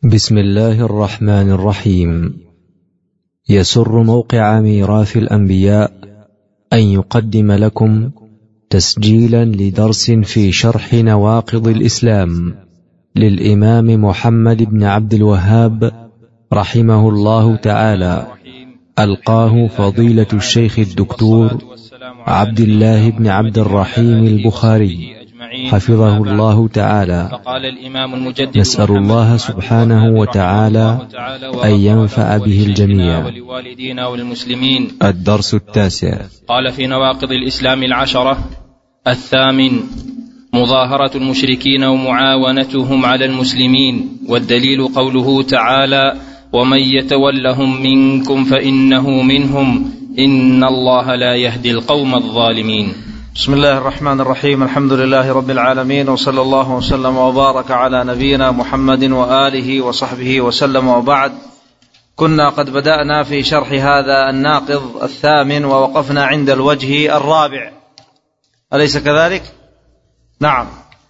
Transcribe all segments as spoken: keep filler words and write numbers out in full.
بسم الله الرحمن الرحيم. يسر موقع ميراث الأنبياء أن يقدم لكم تسجيلا لدرس في شرح نواقض الإسلام للإمام محمد بن عبد الوهاب رحمه الله تعالى، ألقاه فضيلة الشيخ الدكتور عبد الله بن عبد الرحيم البخاري حفظه الله تعالى. فقال الإمام المجدد نسأل الله سبحانه وتعالى أن ينفع به الجميع. ولوالدينا والمسلمين. الدرس التاسع. قال في نواقض الإسلام العشرة: الثامن مظاهرة المشركين ومعاونتهم على المسلمين، والدليل قوله تعالى: ومن يتولهم منكم فإنه منهم إن الله لا يهدي القوم الظالمين. بسم الله الرحمن الرحيم. الحمد لله رب العالمين، وصلى الله وسلم وبارك على نبينا محمد وآله وصحبه وسلم، وبعد. كنا قد بدأنا في شرح هذا الناقض الثامن، ووقفنا عند الوجه الرابع، أليس كذلك؟ نعم.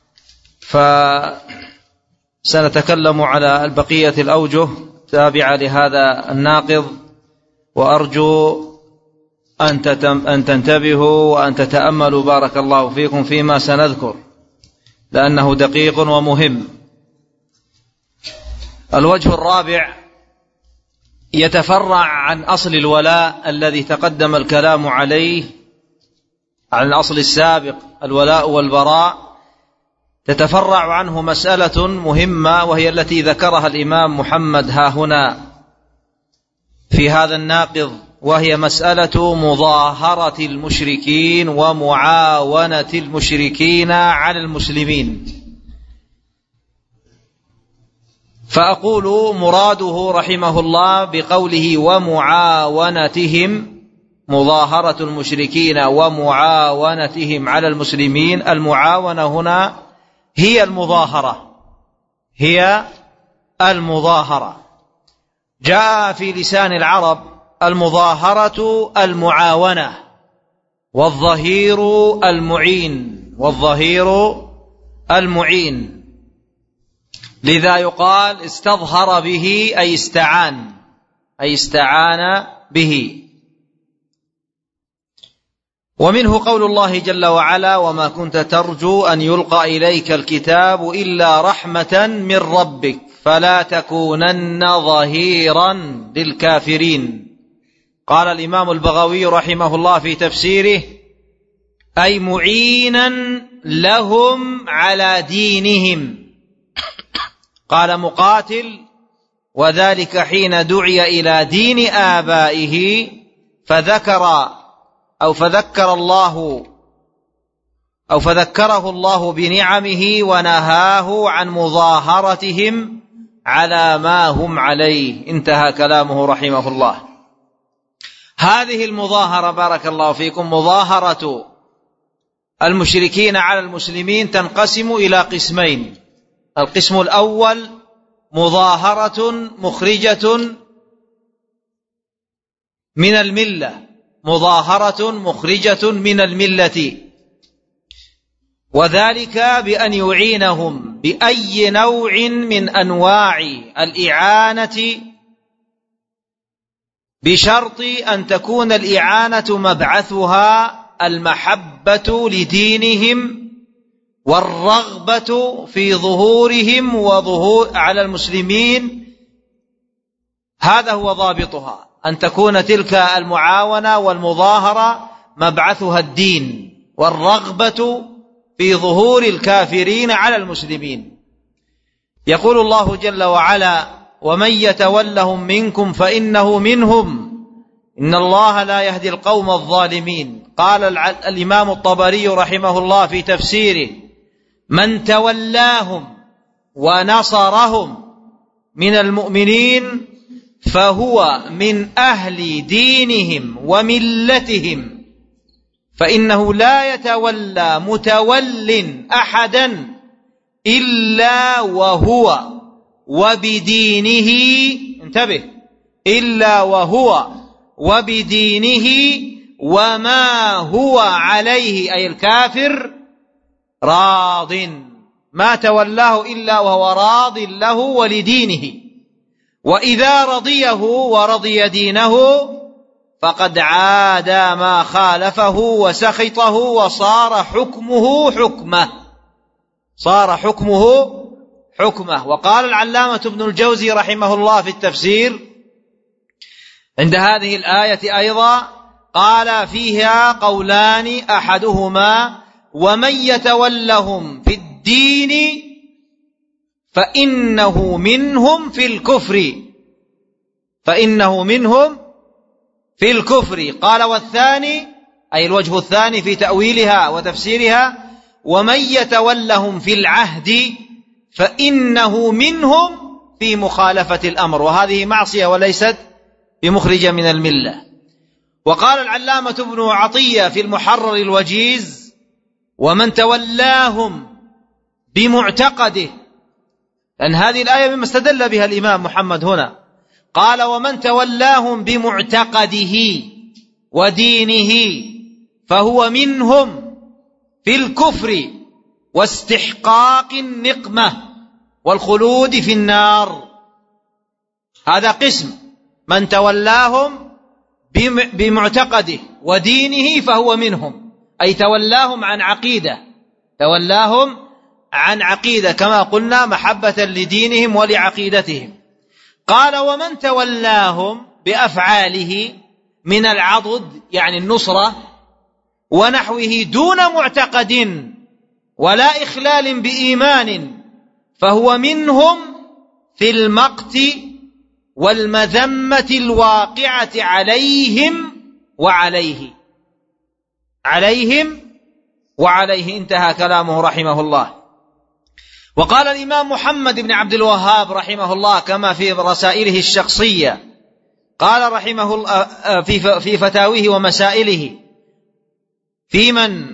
فسنتكلم على البقية الأوجه تابعة لهذا الناقض، وأرجو أن تنتبهوا وأن تتأملوا بارك الله فيكم فيما سنذكر، لأنه دقيق ومهم. الوجه الرابع يتفرع عن أصل الولاء الذي تقدم الكلام عليه، عن الأصل السابق الولاء والبراء. تتفرع عنه مسألة مهمة، وهي التي ذكرها الإمام محمد ها هنا في هذا الناقض، وهي مسألة مظاهرة المشركين ومعاونة المشركين على المسلمين. فأقول مراده رحمه الله بقوله ومعاونتهم، مظاهرة المشركين ومعاونتهم على المسلمين، المعاونة هنا هي المظاهرة، هي المظاهرة. جاء في لسان العرب المظاهرة المعاونة، والظهير المعين، والظهير المعين. لذا يقال استظهر به أي استعان، أي استعان به. ومنه قول الله جل وعلا: وما كنت ترجو أن يلقى إليك الكتاب إلا رحمة من ربك فلا تكونن ظهيرا للكافرين. قال الإمام البغوي رحمه الله في تفسيره: أي معينا لهم على دينهم. قال مقاتل: وذلك حين دعي إلى دين آبائه فذكر أو فذكر الله أو فذكره الله بنعمه ونهاه عن مظاهرتهم على ما هم عليه. انتهى كلامه رحمه الله. هذه المظاهرة بارك الله فيكم، مظاهرة المشركين على المسلمين، تنقسم إلى قسمين. القسم الأول مظاهرة مخرجة من الملة، مظاهرة مخرجة من الملة، وذلك بأن يعينهم بأي نوع من أنواع الإعانة، بشرط أن تكون الإعانة مبعثها المحبة لدينهم والرغبة في ظهورهم وظهور على المسلمين. هذا هو ضابطها، أن تكون تلك المعاونة والمظاهرة مبعثها الدين والرغبة في ظهور الكافرين على المسلمين. يقول الله جل وعلا: ومن يتولهم منكم فإنه منهم إن الله لا يهدي القوم الظالمين. قال الإمام الطبري رحمه الله في تفسيره: من تولاهم ونصرهم من المؤمنين فهو من أهل دينهم وملتهم، فإنه لا يتولى متول أحدا إلا وهو وبدينه، انتبه، إلا وهو وبدينه وما هو عليه أي الكافر راض، ما تولاه إلا وهو راض له ولدينه. وإذا رضيه ورضي دينه فقد عاد ما خالفه وسخطه وصار حكمه حكمه صار حكمه حكمه. وقال العلامة ابن الجوزي رحمه الله في التفسير عند هذه الآية أيضا قال فيها قولان أحدهما ومن يتولهم في الدين فإنه منهم في الكفر فإنه منهم في الكفر. قال والثاني أي الوجه الثاني في تأويلها وتفسيرها ومن يتولهم في العهد فإنه منهم في مخالفة الأمر، وهذه معصية وليست بمخرجة من الملة. وقال العلامة ابن عطية في المحرر الوجيز ومن تولاهم بمعتقده، لأن هذه الآية مما استدل بها الإمام محمد هنا، قال ومن تولاهم بمعتقده ودينه فهو منهم في الكفر واستحقاق النقمة والخلود في النار. هذا قسم من تولاهم بمعتقده ودينه فهو منهم، أي تولاهم عن عقيدة تولاهم عن عقيدة كما قلنا محبة لدينهم ولعقيدتهم. قال ومن تولاهم بأفعاله من العضد يعني النصرة ونحوه دون معتقد ولا إخلال بإيمان فهو منهم في المقت والمذمة الواقعة عليهم وعليه عليهم وعليه. انتهى كلامه رحمه الله. وقال الإمام محمد بن عبد الوهاب رحمه الله كما في رسائله الشخصية، قال رحمه الله في فتاويه ومسائله في من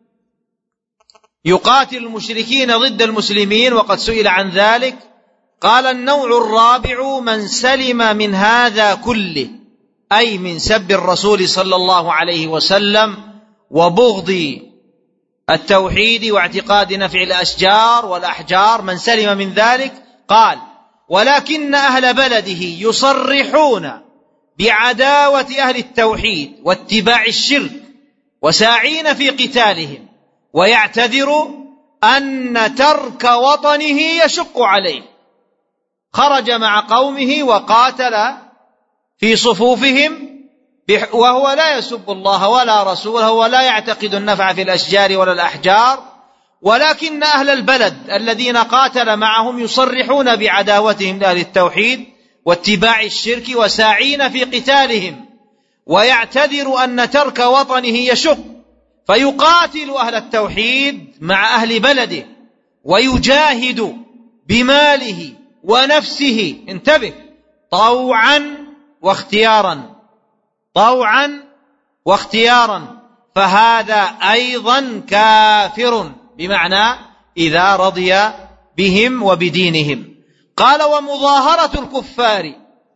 يقاتل المشركين ضد المسلمين وقد سئل عن ذلك، قال النوع الرابع من سلم من هذا كله، أي من سب الرسول صلى الله عليه وسلم وبغض التوحيد واعتقاد نفع الأشجار والأحجار، من سلم من ذلك. قال ولكن أهل بلده يصرحون بعداوة أهل التوحيد واتباع الشرك وساعين في قتالهم، ويعتذر أن ترك وطنه يشق عليه. خرج مع قومه وقاتل في صفوفهم وهو لا يسب الله ولا رسوله ولا يعتقد النفع في الأشجار ولا الأحجار، ولكن أهل البلد الذين قاتل معهم يصرحون بعداوتهم لأهل التوحيد واتباع الشرك وساعين في قتالهم، ويعتذر أن ترك وطنه يشق، فيقاتل أهل التوحيد مع أهل بلده ويجاهد بماله ونفسه، انتبه، طوعا واختيارا طوعا واختيارا، فهذا أيضا كافر، بمعنى إذا رضي بهم وبدينهم. قال ومظاهرة الكفار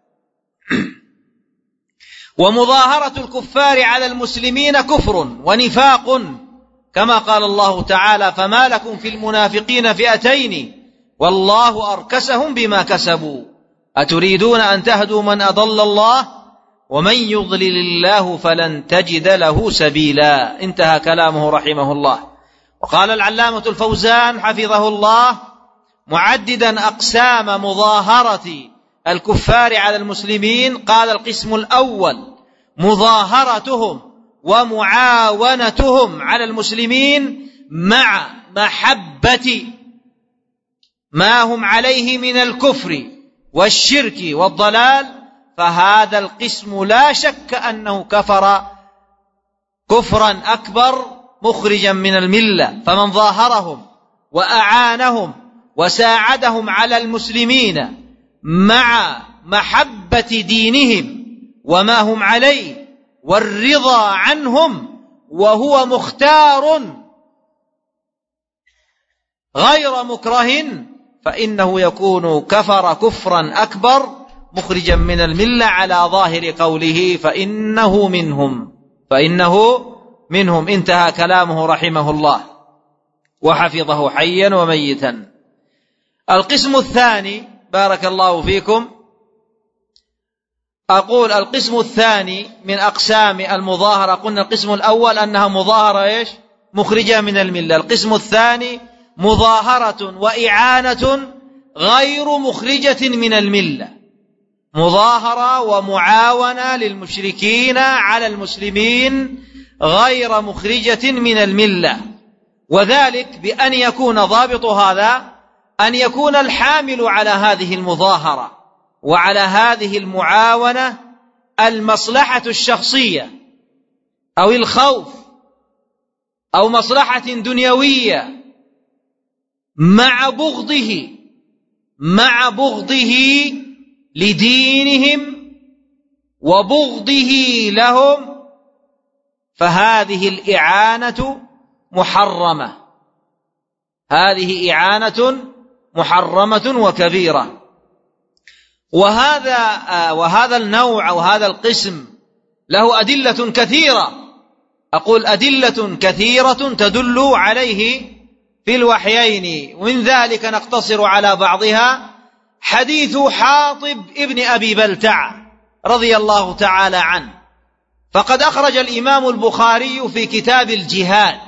ومظاهرة الكفار على المسلمين كفر ونفاق، كما قال الله تعالى فما لكم في المنافقين فئتين والله أركسهم بما كسبوا أتريدون أن تهدوا من أضل الله ومن يضلل الله فلن تجد له سبيلا. انتهى كلامه رحمه الله. وقال العلامة الفوزان حفظه الله معددا أقسام مظاهرة الكفار على المسلمين، قال القسم الأول مظاهرتهم ومعاونتهم على المسلمين مع محبة ما هم عليه من الكفر والشرك والضلال، فهذا القسم لا شك أنه كفر كفرا أكبر مخرجا من الملة. فمن ظاهرهم وأعانهم وساعدهم على المسلمين مع محبة دينهم وما هم عليه والرضا عنهم وهو مختار غير مكره، فإنه يكون كفر كفرا أكبر مخرجا من الملة على ظاهر قوله فإنه منهم فإنه منهم. انتهى كلامه رحمه الله وحفظه حيا وميتا. القسم الثاني بارك الله فيكم أقول القسم الثاني من أقسام المظاهرة، قلنا القسم الأول أنها مظاهرة إيش؟ مخرجة من الملة. القسم الثاني مظاهرة وإعانة غير مخرجة من الملة، مظاهرة ومعاونة للمشركين على المسلمين غير مخرجة من الملة، وذلك بأن يكون ضابط هذا أن يكون الحامل على هذه المظاهرة وعلى هذه المعاونة المصلحة الشخصية أو الخوف أو مصلحة دنيوية مع بغضه مع بغضه لدينهم وبغضه لهم، فهذه الإعانة محرمة، هذه إعانة محرمة وكبيرة. وهذا وهذا النوع أو هذا القسم له أدلة كثيرة، أقول أدلة كثيرة تدل عليه في الوحيين، ومن ذلك نقتصر على بعضها. حديث حاطب ابن أبي بلتع رضي الله تعالى عنه، فقد أخرج الإمام البخاري في كتاب الجهاد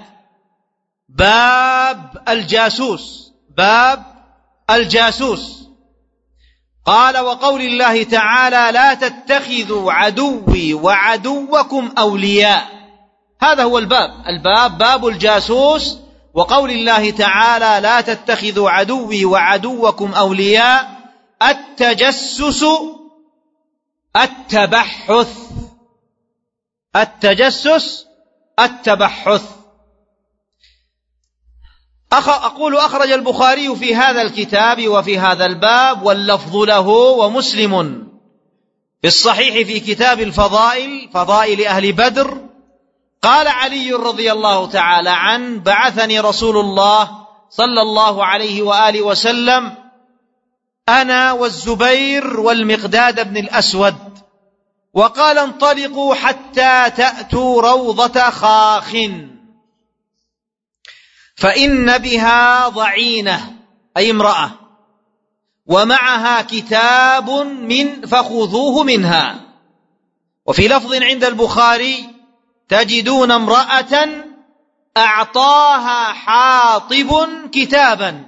باب الجاسوس، باب الجاسوس، قال: وقول الله تعالى: لا تتخذوا عدوي وعدوكم أولياء. هذا هو الباب، الباب باب الجاسوس، وقول الله تعالى: لا تتخذوا عدوي وعدوكم أولياء. التجسس التبحث، التجسس التبحث. أقول أخرج البخاري في هذا الكتاب وفي هذا الباب، واللفظ له، ومسلم في الصحيح في كتاب الفضائل، فضائل أهل بدر، قال علي رضي الله تعالى عنه: بعثني رسول الله صلى الله عليه وآله وسلم أنا والزبير والمقداد بن الأسود، وقال: انطلقوا حتى تأتوا روضة خاخ فإن بها ضعينة، أي امرأة، ومعها كتاب من فخذوه منها. وفي لفظ عند البخاري: تجدون امرأة أعطاها حاطب كتابا.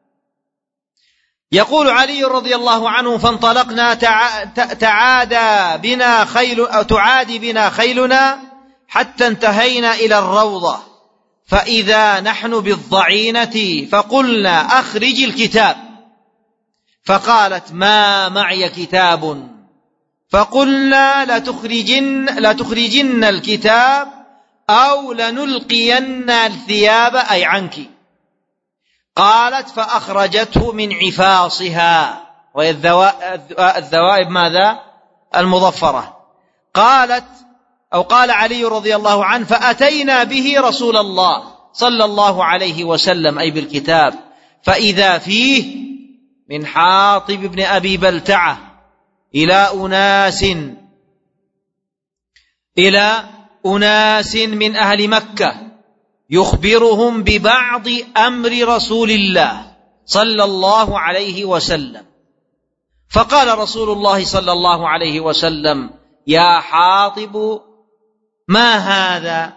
يقول علي رضي الله عنه: فانطلقنا تعادى بنا خيل أو تعادي بنا خيلنا حتى انتهينا إلى الروضة، فإذا نحن بالضعينة، فقلنا: أخرج الكتاب. فقالت: ما معي كتاب. فقلنا: لتخرجن, لتخرجن الكتاب أو لنلقين الثياب، أي عنك. قالت: فأخرجته من عفاصها، وهي الذوائب ماذا؟ المظفرة. قالت أو قال علي رضي الله عنه: فأتينا به رسول الله صلى الله عليه وسلم، أي بالكتاب، فإذا فيه من حاطب بن أبي بلتعة إلى أناس إلى أناس من أهل مكة يخبرهم ببعض أمر رسول الله صلى الله عليه وسلم. فقال رسول الله صلى الله عليه وسلم: يا حاطب، ما هذا؟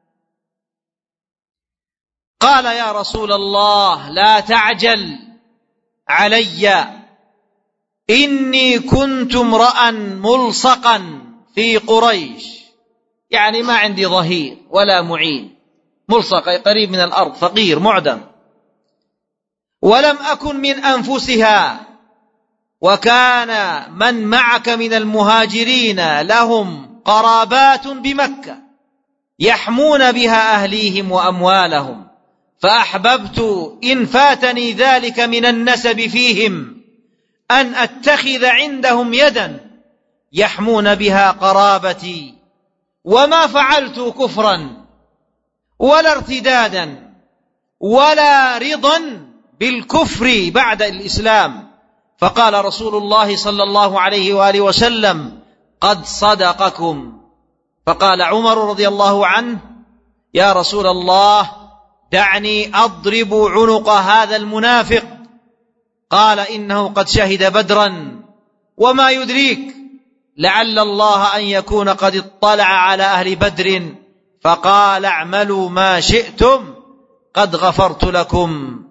قال: يا رسول الله، لا تعجل علي، إني كنت امرأ ملصقا في قريش، يعني ما عندي ظهير ولا معين، ملصق قريب من الأرض، فقير معدم، ولم أكن من أنفسها، وكان من معك من المهاجرين لهم قرابات بمكة يحمون بها أهليهم وأموالهم، فأحببت إن فاتني ذلك من النسب فيهم أن أتخذ عندهم يدا يحمون بها قرابتي، وما فعلت كفرا ولا ارتدادا ولا رضا بالكفر بعد الإسلام. فقال رسول الله صلى الله عليه وآله وسلم: قد صدقكم. فقال عمر رضي الله عنه: يا رسول الله، دعني أضرب عنق هذا المنافق. قال: إنه قد شهد بدرا، وما يدريك لعل الله أن يكون قد اطلع على أهل بدر فقال اعملوا ما شئتم قد غفرت لكم.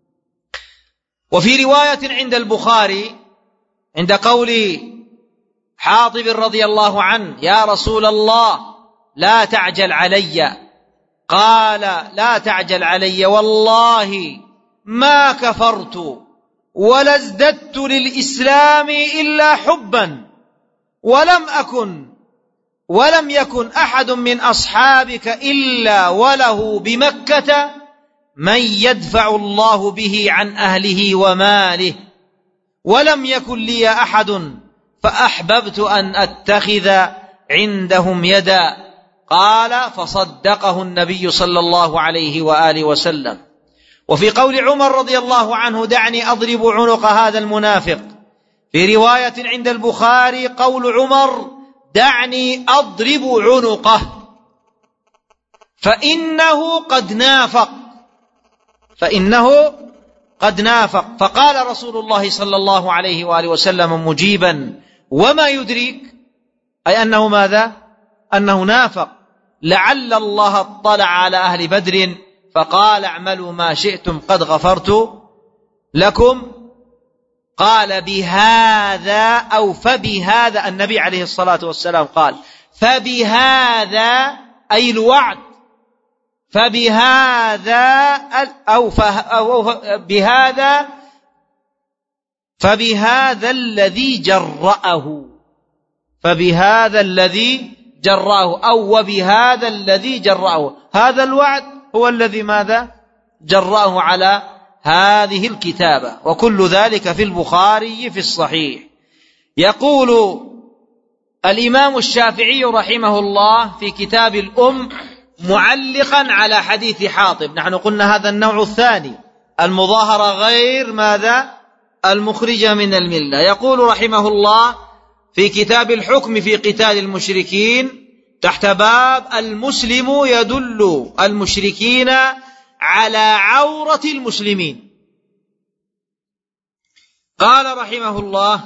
وفي رواية عند البخاري عند قول حاطب رضي الله عنه يا رسول الله لا تعجل علي، قال لا تعجل علي والله ما كفرت ولا ازددت للإسلام إلا حبا، ولم أكن ولم يكن أحد من أصحابك إلا وله بمكة من يدفع الله به عن أهله وماله، ولم يكن لي أحد فأحببت أن أتخذ عندهم يدا. قال فصدقه النبي صلى الله عليه وآله وسلم. وفي قول عمر رضي الله عنه دعني أضرب عنق هذا المنافق، في رواية عند البخاري قول عمر دعني أضرب عنقه فإنه قد نافق فإنه قد نافق. فقال رسول الله صلى الله عليه وآله وسلم مجيبا وما يدريك، أي أنه ماذا؟ أنه نافق. لعل الله اطلع على أهل بدر فقال اعملوا ما شئتم قد غفرت لكم. قال بهذا أو فبهذا، النبي عليه الصلاة والسلام قال فبهذا أي الوعد، فبهذا أو, أو بهذا فبهذا الذي جرأه فبهذا الذي جرأه أو وبهذا الذي جرأه، هذا الوعد هو الذي ماذا جرأه على هذه الكتابة. وكل ذلك في البخاري في الصحيح. يقول الإمام الشافعي رحمه الله في كتاب الأم معلقا على حديث حاطب، نحن قلنا هذا النوع الثاني المظاهرة غير ماذا المخرجة من الملة. يقول رحمه الله في كتاب الحكم في قتال المشركين تحت باب المسلم يدل المشركين على عورة المسلمين، قال رحمه الله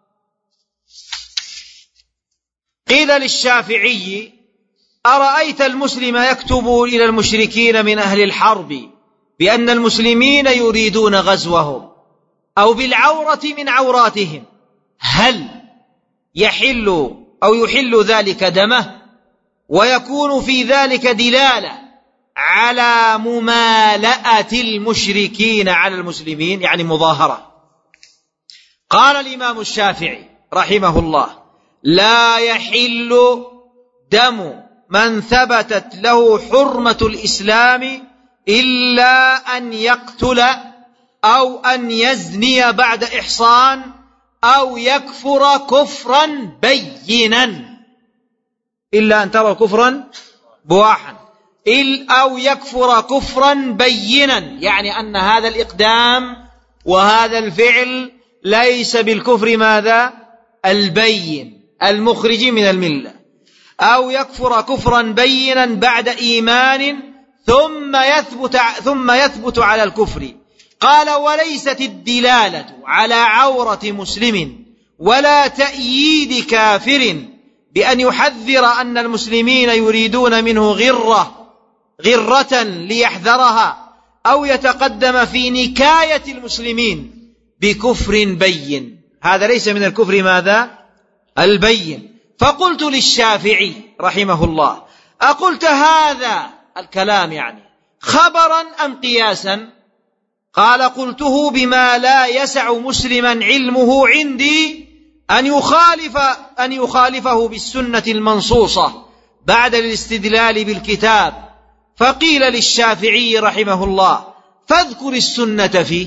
قيل للشافعي أرأيت المسلم يكتب إلى المشركين من أهل الحرب بأن المسلمين يريدون غزوهم أو بالعورة من عوراتهم، هل يحل أو يحل ذلك دمه ويكون في ذلك دلالة على ممالأة المشركين على المسلمين، يعني مظاهرة؟ قال الإمام الشافعي رحمه الله لا يحل دم من ثبتت له حرمة الإسلام إلا أن يقتل أو أن يزني بعد إحصان أو يكفر كفرا بينا، إلا أن ترى كفرا بواحا أو يكفر كفرا بينا، يعني أن هذا الإقدام وهذا الفعل ليس بالكفر ماذا البين المخرج من الملة، أو يكفر كفرا بينا بعد إيمان ثم يثبت, ثم يثبت على الكفر. قال وليست الدلالة على عورة مسلم ولا تأييد كافر بأن يحذر أن المسلمين يريدون منه غرة غرة ليحذرها أو يتقدم في نكاية المسلمين بكفر بين، هذا ليس من الكفر ماذا البين. فقلت للشافعي رحمه الله أقلت هذا الكلام يعني خبرا أم قياسا؟ قال قلته بما لا يسع مسلما علمه عندي أن يخالف أن يخالفه بالسنة المنصوصة بعد الاستدلال بالكتاب. فقيل للشافعي رحمه الله فاذكر السنة فيه،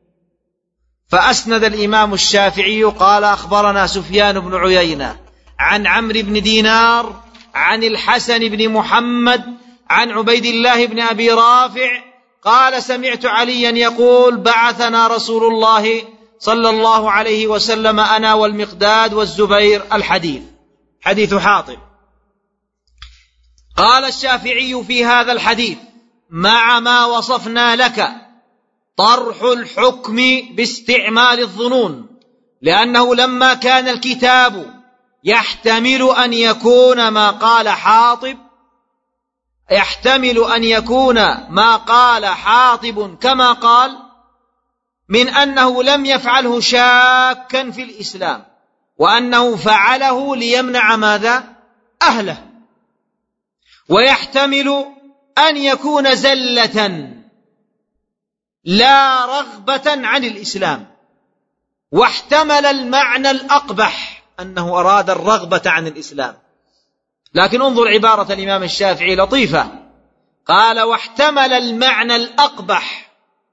فأسند الإمام الشافعي قال أخبرنا سفيان بن عيينة عن عمرو بن دينار عن الحسن بن محمد عن عبيد الله بن أبي رافع قال سمعت عليا يقول بعثنا رسول الله صلى الله عليه وسلم أنا والمقداد والزبير، الحديث حديث حاطب. قال الشافعي في هذا الحديث مع ما وصفنا لك طرح الحكم باستعمال الظنون، لأنه لما كان الكتاب يحتمل أن يكون ما قال حاطب يحتمل أن يكون ما قال حاطب كما قال، من أنه لم يفعله شاكا في الإسلام، وأنه فعله ليمنع ماذا؟ أهله. ويحتمل أن يكون زلة لا رغبة عن الإسلام، واحتمل المعنى الأقبح أنه أراد الرغبة عن الإسلام. لكن انظر عبارة الإمام الشافعي لطيفة، قال واحتمل المعنى الأقبح،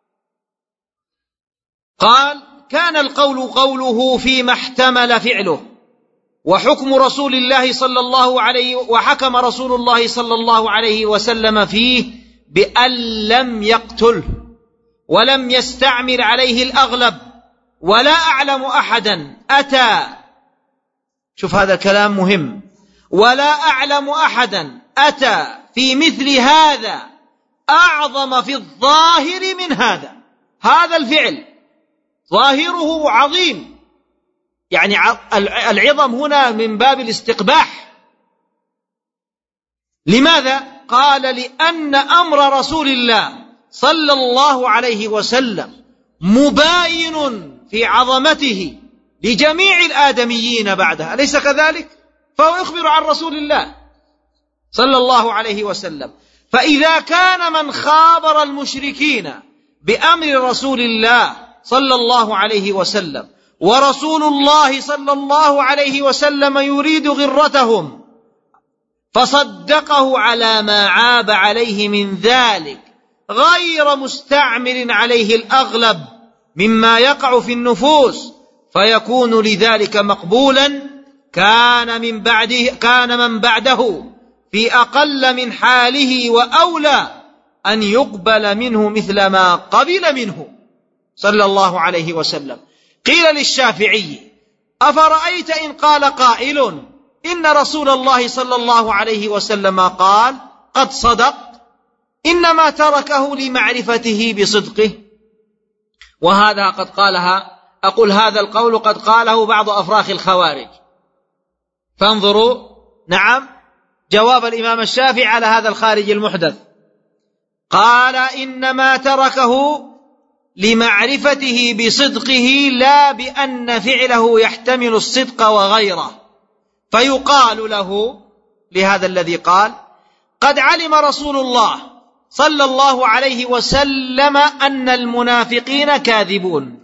قال كان القول قوله فيما احتمل فعله، وحكم رسول الله صلى الله عليه وحكم رسول الله صلى الله عليه وسلم فيه بأن لم يقتله ولم يستعمل عليه الأغلب، ولا أعلم أحدا أتى، شوف هذا الكلام مهم، ولا أعلم أحدا أتى في مثل هذا أعظم في الظاهر من هذا. هذا الفعل ظاهره عظيم، يعني العظم هنا من باب الاستقباح. لماذا؟ قال لأن أمر رسول الله صلى الله عليه وسلم مباين في عظمته لجميع الآدميين بعدها، أليس كذلك؟ فهو يخبر عن رسول الله صلى الله عليه وسلم. فإذا كان من خابر المشركين بأمر رسول الله صلى الله عليه وسلم، ورسول الله صلى الله عليه وسلم يريد غرتهم، فصدقه على ما عاب عليه من ذلك غير مستعمل عليه الأغلب مما يقع في النفوس، فيكون لذلك مقبولا، كان من بعده كان من بعده في أقل من حاله وأولى أن يقبل منه مثل ما قبل منه صلى الله عليه وسلم. قيل للشافعي أفرأيت إن قال قائل إن رسول الله صلى الله عليه وسلم قال قد صدق، إنما تركه لمعرفته بصدقه. وهذا قد قالها أقول هذا القول قد قاله بعض أفراخ الخوارج. فانظروا نعم جواب الإمام الشافعي على هذا الخارج المحدث، قال إنما تركه لمعرفته بصدقه لا بأن فعله يحتمل الصدق وغيره. فيقال له لهذا الذي قال قد علم رسول الله صلى الله عليه وسلم أن المنافقين كاذبون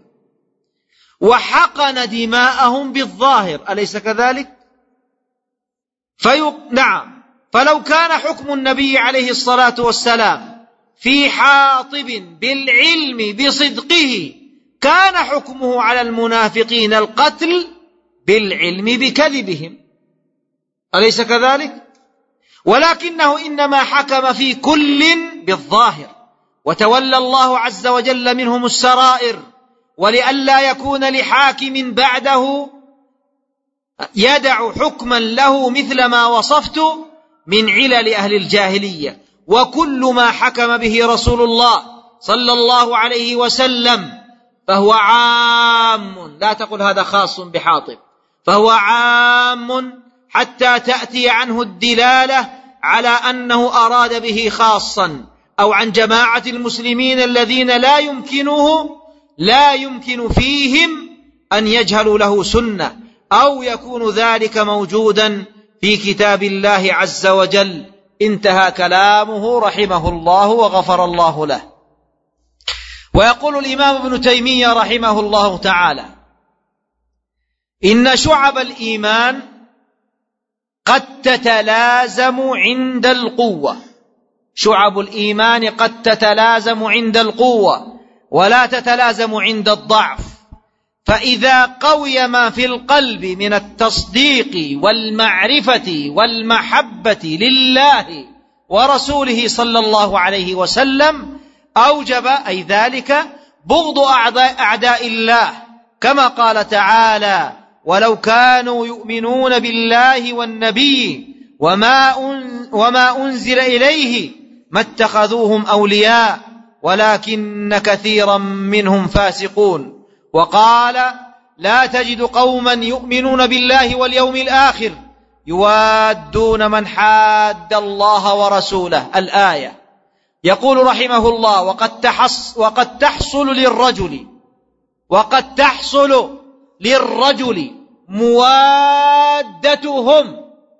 وحقن دماءهم بالظاهر، أليس كذلك؟ في... نعم فلو كان حكم النبي عليه الصلاة والسلام في حاطب بالعلم بصدقه كان حكمه على المنافقين القتل بالعلم بكذبهم، أليس كذلك؟ ولكنه إنما حكم في كل بالظاهر، وتولى الله عز وجل منهم السرائر، ولئلا يكون لحاكم بعده يدع حكما له مثل ما وصفت من علل أهل الجاهلية. وكل ما حكم به رسول الله صلى الله عليه وسلم فهو عام، لا تقل هذا خاص بحاطب، فهو عام حتى تأتي عنه الدلالة على أنه أراد به خاصا، أو عن جماعة المسلمين الذين لا يمكنه لا يمكن فيهم أن يجهلوا له سنة، أو يكون ذلك موجودا في كتاب الله عز وجل. انتهى كلامه رحمه الله وغفر الله له. ويقول الإمام ابن تيمية رحمه الله تعالى إن شعب الإيمان قد تتلازم عند القوة، شعب الإيمان قد تتلازم عند القوة ولا تتلازم عند الضعف. فإذا قوي ما في القلب من التصديق والمعرفة والمحبة لله ورسوله صلى الله عليه وسلم أوجب أي ذلك بغض أعداء الله، كما قال تعالى ولو كانوا يؤمنون بالله والنبي وما وما أنزل إليه ما اتخذوهم أولياء ولكن كثيرا منهم فاسقون. وقال لا تجد قوما يؤمنون بالله واليوم الآخر يوادون من حاد الله ورسوله. الآية. يقول رحمه الله: وقد تحص وقد تحصل للرجل وقد تحصل للرجل موادتهم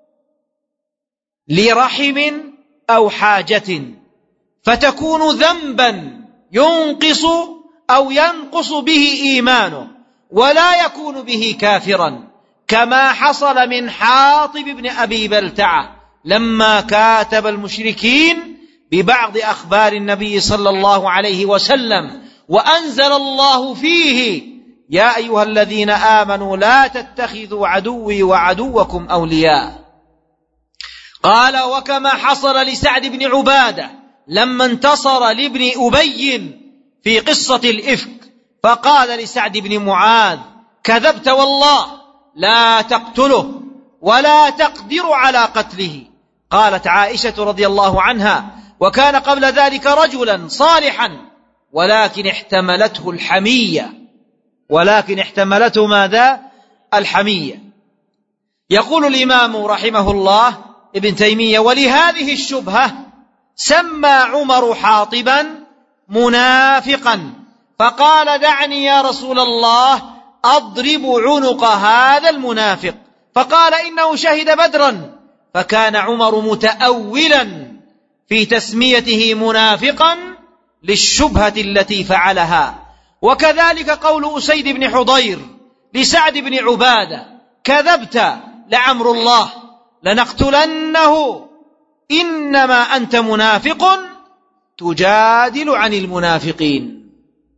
لرحم أو حاجة، فتكون ذنبا ينقص أو ينقص به إيمانه، ولا يكون به كافرا، كما حصل من حاطب بن أبي بلتعة لما كاتب المشركين ببعض أخبار النبي صلى الله عليه وسلم، وأنزل الله فيه: يا أيها الذين آمنوا لا تتخذوا عدوي وعدوكم أولياء. قال: وكما حصل لسعد بن عبادة لما انتصر لابن أبي في قصة الإفك، فقال لسعد بن معاذ: كذبت والله، لا تقتله ولا تقدر على قتله. قالت عائشة رضي الله عنها: وكان قبل ذلك رجلا صالحا ولكن احتملته الحمية ولكن احتملته ماذا؟ الحمية. يقول الإمام رحمه الله ابن تيمية: ولهذه الشبهة سمى عمر حاطبا منافقا، فقال: دعني يا رسول الله أضرب عنق هذا المنافق، فقال: إنه شهد بدرا. فكان عمر متأولا في تسميته منافقا للشبهة التي فعلها. وكذلك قول أسيد بن حضير لسعد بن عبادة: كذبت لعمر الله لنقتلنه، إنما أنت منافق تجادل عن المنافقين.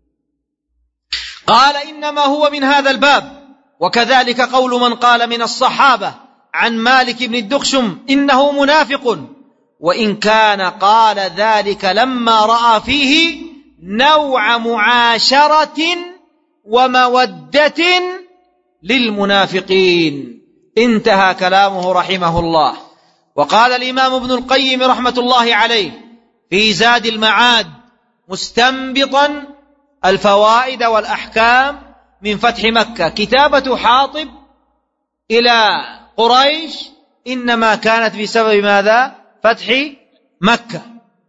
قال: إنما هو من هذا الباب. وكذلك قول من قال من الصحابة عن مالك بن الدخشم إنه منافق، وإن كان قال ذلك لما رأى فيه نوع معاشرة ومودة للمنافقين. انتهى كلامه رحمه الله. وقال الإمام ابن القيم رحمة الله عليه في زاد المعاد مستنبطا الفوائد والأحكام من فتح مكة: كتابة حاطب إلى قريش إنما كانت بسبب ماذا؟ فتح مكة.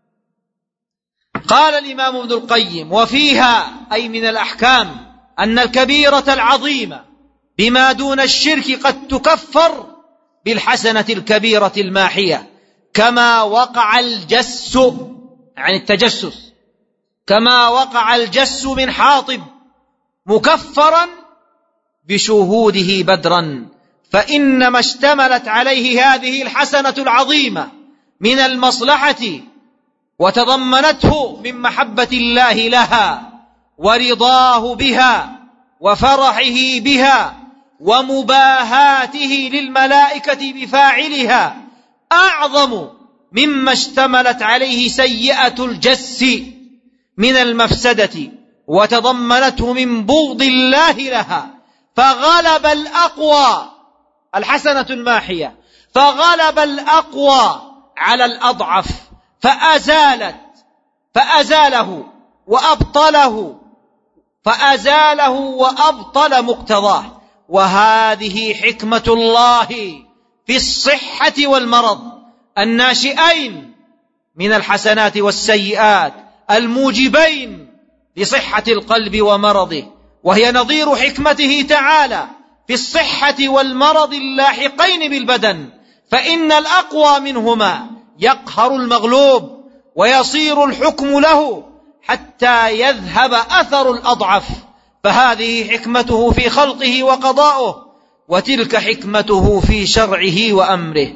قال الإمام ابن القيم: وفيها أي من الأحكام أن الكبيرة العظيمة بما دون الشرك قد تكفر بالحسنة الكبيرة الماحية، كما وقع الجس عن التجسس كما وقع الجس من حاطب مكفرا بشهوده بدرا، فإنما اشتملت عليه هذه الحسنة العظيمة من المصلحة وتضمنته من محبة الله لها ورضاه بها وفرحه بها ومباهاته للملائكة بفاعلها، أعظم مما اشتملت عليه سيئة الجس من المفسدة وتضمنته من بغض الله لها، فغلب الأقوى الحسنة الماحية فغلب الأقوى على الأضعف فأزالت فأزاله وأبطله فأزاله وأبطل مقتضاه. وهذه حكمة الله في الصحة والمرض الناشئين من الحسنات والسيئات الموجبين لصحة القلب ومرضه، وهي نظير حكمته تعالى في الصحة والمرض اللاحقين بالبدن، فإن الأقوى منهما يقهر المغلوب ويصير الحكم له حتى يذهب أثر الأضعف، فهذه حكمته في خلقه وقضاؤه، وتلك حكمته في شرعه وأمره.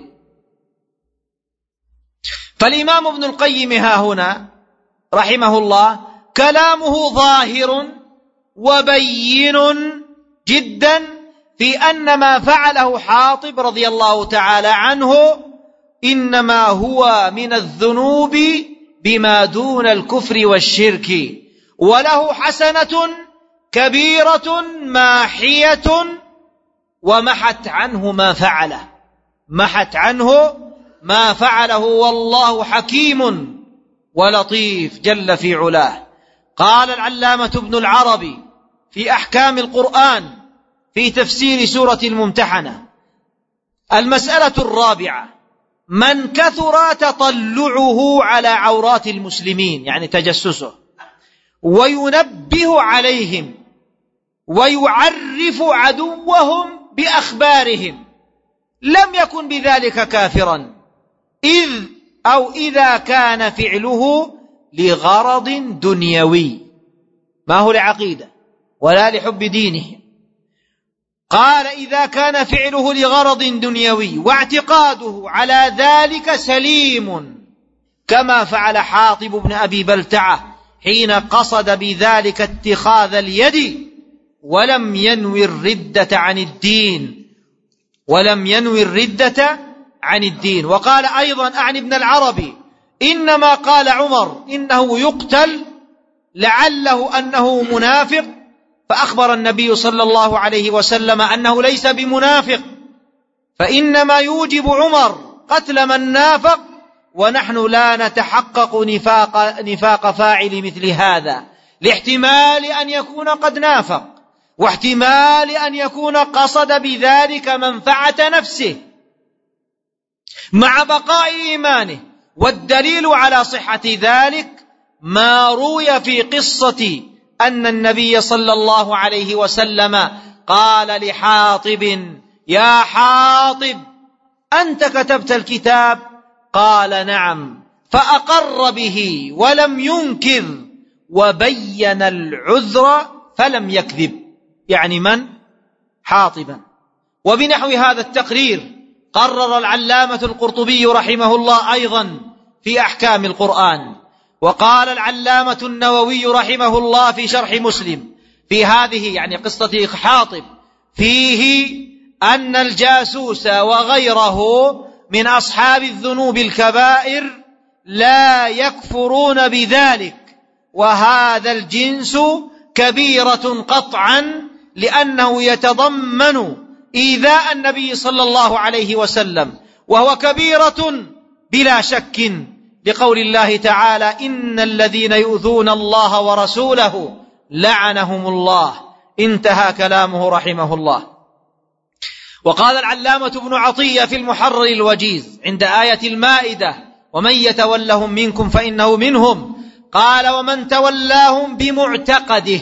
فالإمام ابن القيم ها هنا رحمه الله كلامه ظاهر وبين جدا في أن ما فعله حاطب رضي الله تعالى عنه إنما هو من الذنوب بما دون الكفر والشرك، وله حسنة كبيرة ماحية ومحت عنه ما فعله محت عنه ما فعله والله حكيم ولطيف جل في علاه. قال العلامة ابن العربي في أحكام القرآن: في تفسير سورة الممتحنة. المسألة الرابعة: من كثر تطلعه على عورات المسلمين، يعني تجسسه، وينبه عليهم ويعرف عدوهم بأخبارهم، لم يكن بذلك كافرا، إذ أو إذا كان فعله لغرض دنيوي، ما هو لعقيدة ولا لحب دينه. قال: إذا كان فعله لغرض دنيوي واعتقاده على ذلك سليم، كما فعل حاطب بن أبي بلتعة حين قصد بذلك اتخاذ اليد ولم ينوي الردة عن الدين ولم ينوي الردة عن الدين. وقال أيضا أعني ابن العربي: إنما قال عمر إنه يقتل لعله أنه منافق، فأخبر النبي صلى الله عليه وسلم أنه ليس بمنافق، فإنما يوجب عمر قتل من نافق، ونحن لا نتحقق نفاق, نفاق فاعل مثل هذا، لاحتمال أن يكون قد نافق، واحتمال أن يكون قصد بذلك منفعة نفسه مع بقاء إيمانه. والدليل على صحة ذلك ما روي في قصة أن النبي صلى الله عليه وسلم قال لحاطب: يا حاطب، أنت كتبت الكتاب؟ قال: نعم. فأقر به ولم ينكر وبين العذر فلم يكذب، يعني من؟ حاطبا. وبنحو هذا التقرير قرر العلامة القرطبي رحمه الله أيضا في أحكام القرآن. وقال العلامة النووي رحمه الله في شرح مسلم في هذه، يعني قصة حاطب، فيه أن الجاسوس وغيره من أصحاب الذنوب الكبائر لا يكفرون بذلك، وهذا الجنس كبيرة قطعا، لأنه يتضمن إيذاء النبي صلى الله عليه وسلم، وهو كبيرة بلا شك، لقول الله تعالى: إن الذين يؤذون الله ورسوله لعنهم الله. انتهى كلامه رحمه الله. وقال العلامة ابن عطية في المحرر الوجيز عند آية المائدة: ومن يتولهم منكم فإنه منهم، قال: ومن تولاهم بمعتقده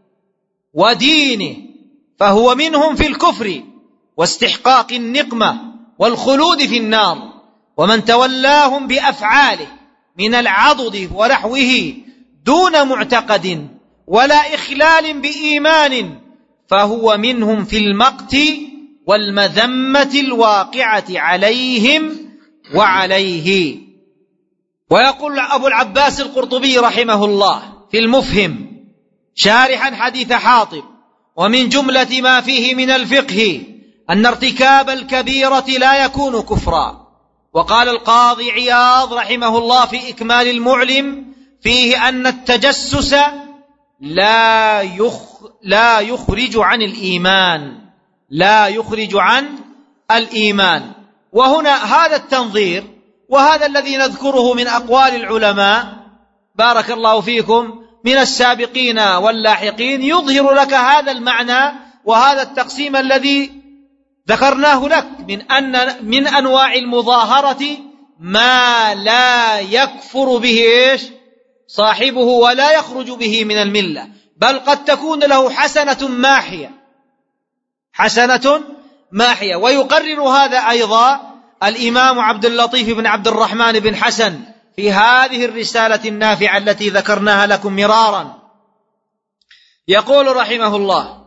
ودينه فهو منهم في الكفر واستحقاق النقمة والخلود في النار، ومن تولاهم بأفعاله من العضد ونحوه دون معتقد ولا إخلال بإيمان فهو منهم في المقت والمذمة الواقعة عليهم وعليه. ويقول أبو العباس القرطبي رحمه الله في المفهم شارحا حديث حاطب: ومن جملة ما فيه من الفقه أن ارتكاب الكبيرة لا يكون كفرا. وقال القاضي عياض رحمه الله في إكمال المعلم فيه أن التجسس لا يخ لا يخرج عن الإيمان لا يخرج عن الإيمان. وهنا هذا التنظير وهذا الذي نذكره من أقوال العلماء بارك الله فيكم من السابقين واللاحقين يظهر لك هذا المعنى وهذا التقسيم الذي ذكرناه لك، من أن من أنواع المظاهرة ما لا يكفر به إيش صاحبه ولا يخرج به من الملة، بل قد تكون له حسنة ماحية حسنة ماحية. ويقرر هذا أيضا الإمام عبد اللطيف بن عبد الرحمن بن حسن في هذه الرسالة النافعة التي ذكرناها لكم مرارا. يقول رحمه الله: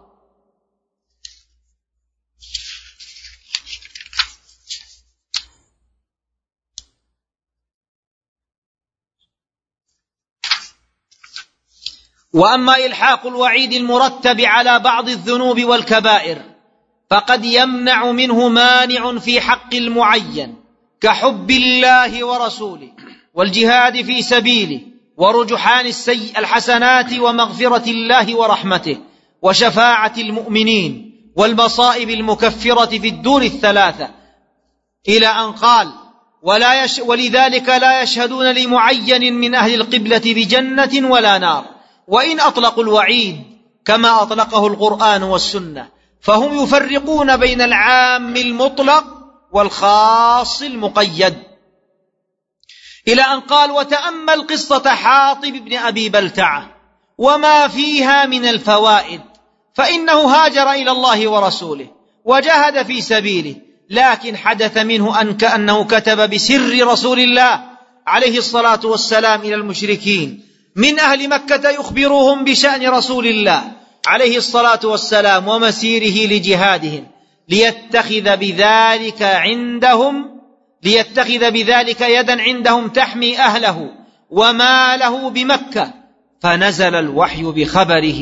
وأما إلحاق الوعيد المرتب على بعض الذنوب والكبائر فقد يمنع منه مانع في حق المعين كحب الله ورسوله والجهاد في سبيله ورجحان السيء الحسنات ومغفرة الله ورحمته وشفاعة المؤمنين والمصائب المكفرة في الدور الثلاثة، إلى أن قال: ولا يش ولذلك لا يشهدون لمعين من أهل القبلة بجنة ولا نار، وإن أطلقوا الوعيد كما أطلقه القرآن والسنة، فهم يفرقون بين العام المطلق والخاص المقيد، إلى أن قال: وتأمل قصة حاطب بن أبي بلتعة وما فيها من الفوائد، فإنه هاجر إلى الله ورسوله وجاهد في سبيله، لكن حدث منه أن كأنه كتب بسر رسول الله عليه الصلاة والسلام إلى المشركين من أهل مكة يخبروهم بشأن رسول الله عليه الصلاة والسلام ومسيره لجهادهم، ليتخذ بذلك عندهم ليتخذ بذلك يدا عندهم تحمي أهله وماله بمكة، فنزل الوحي بخبره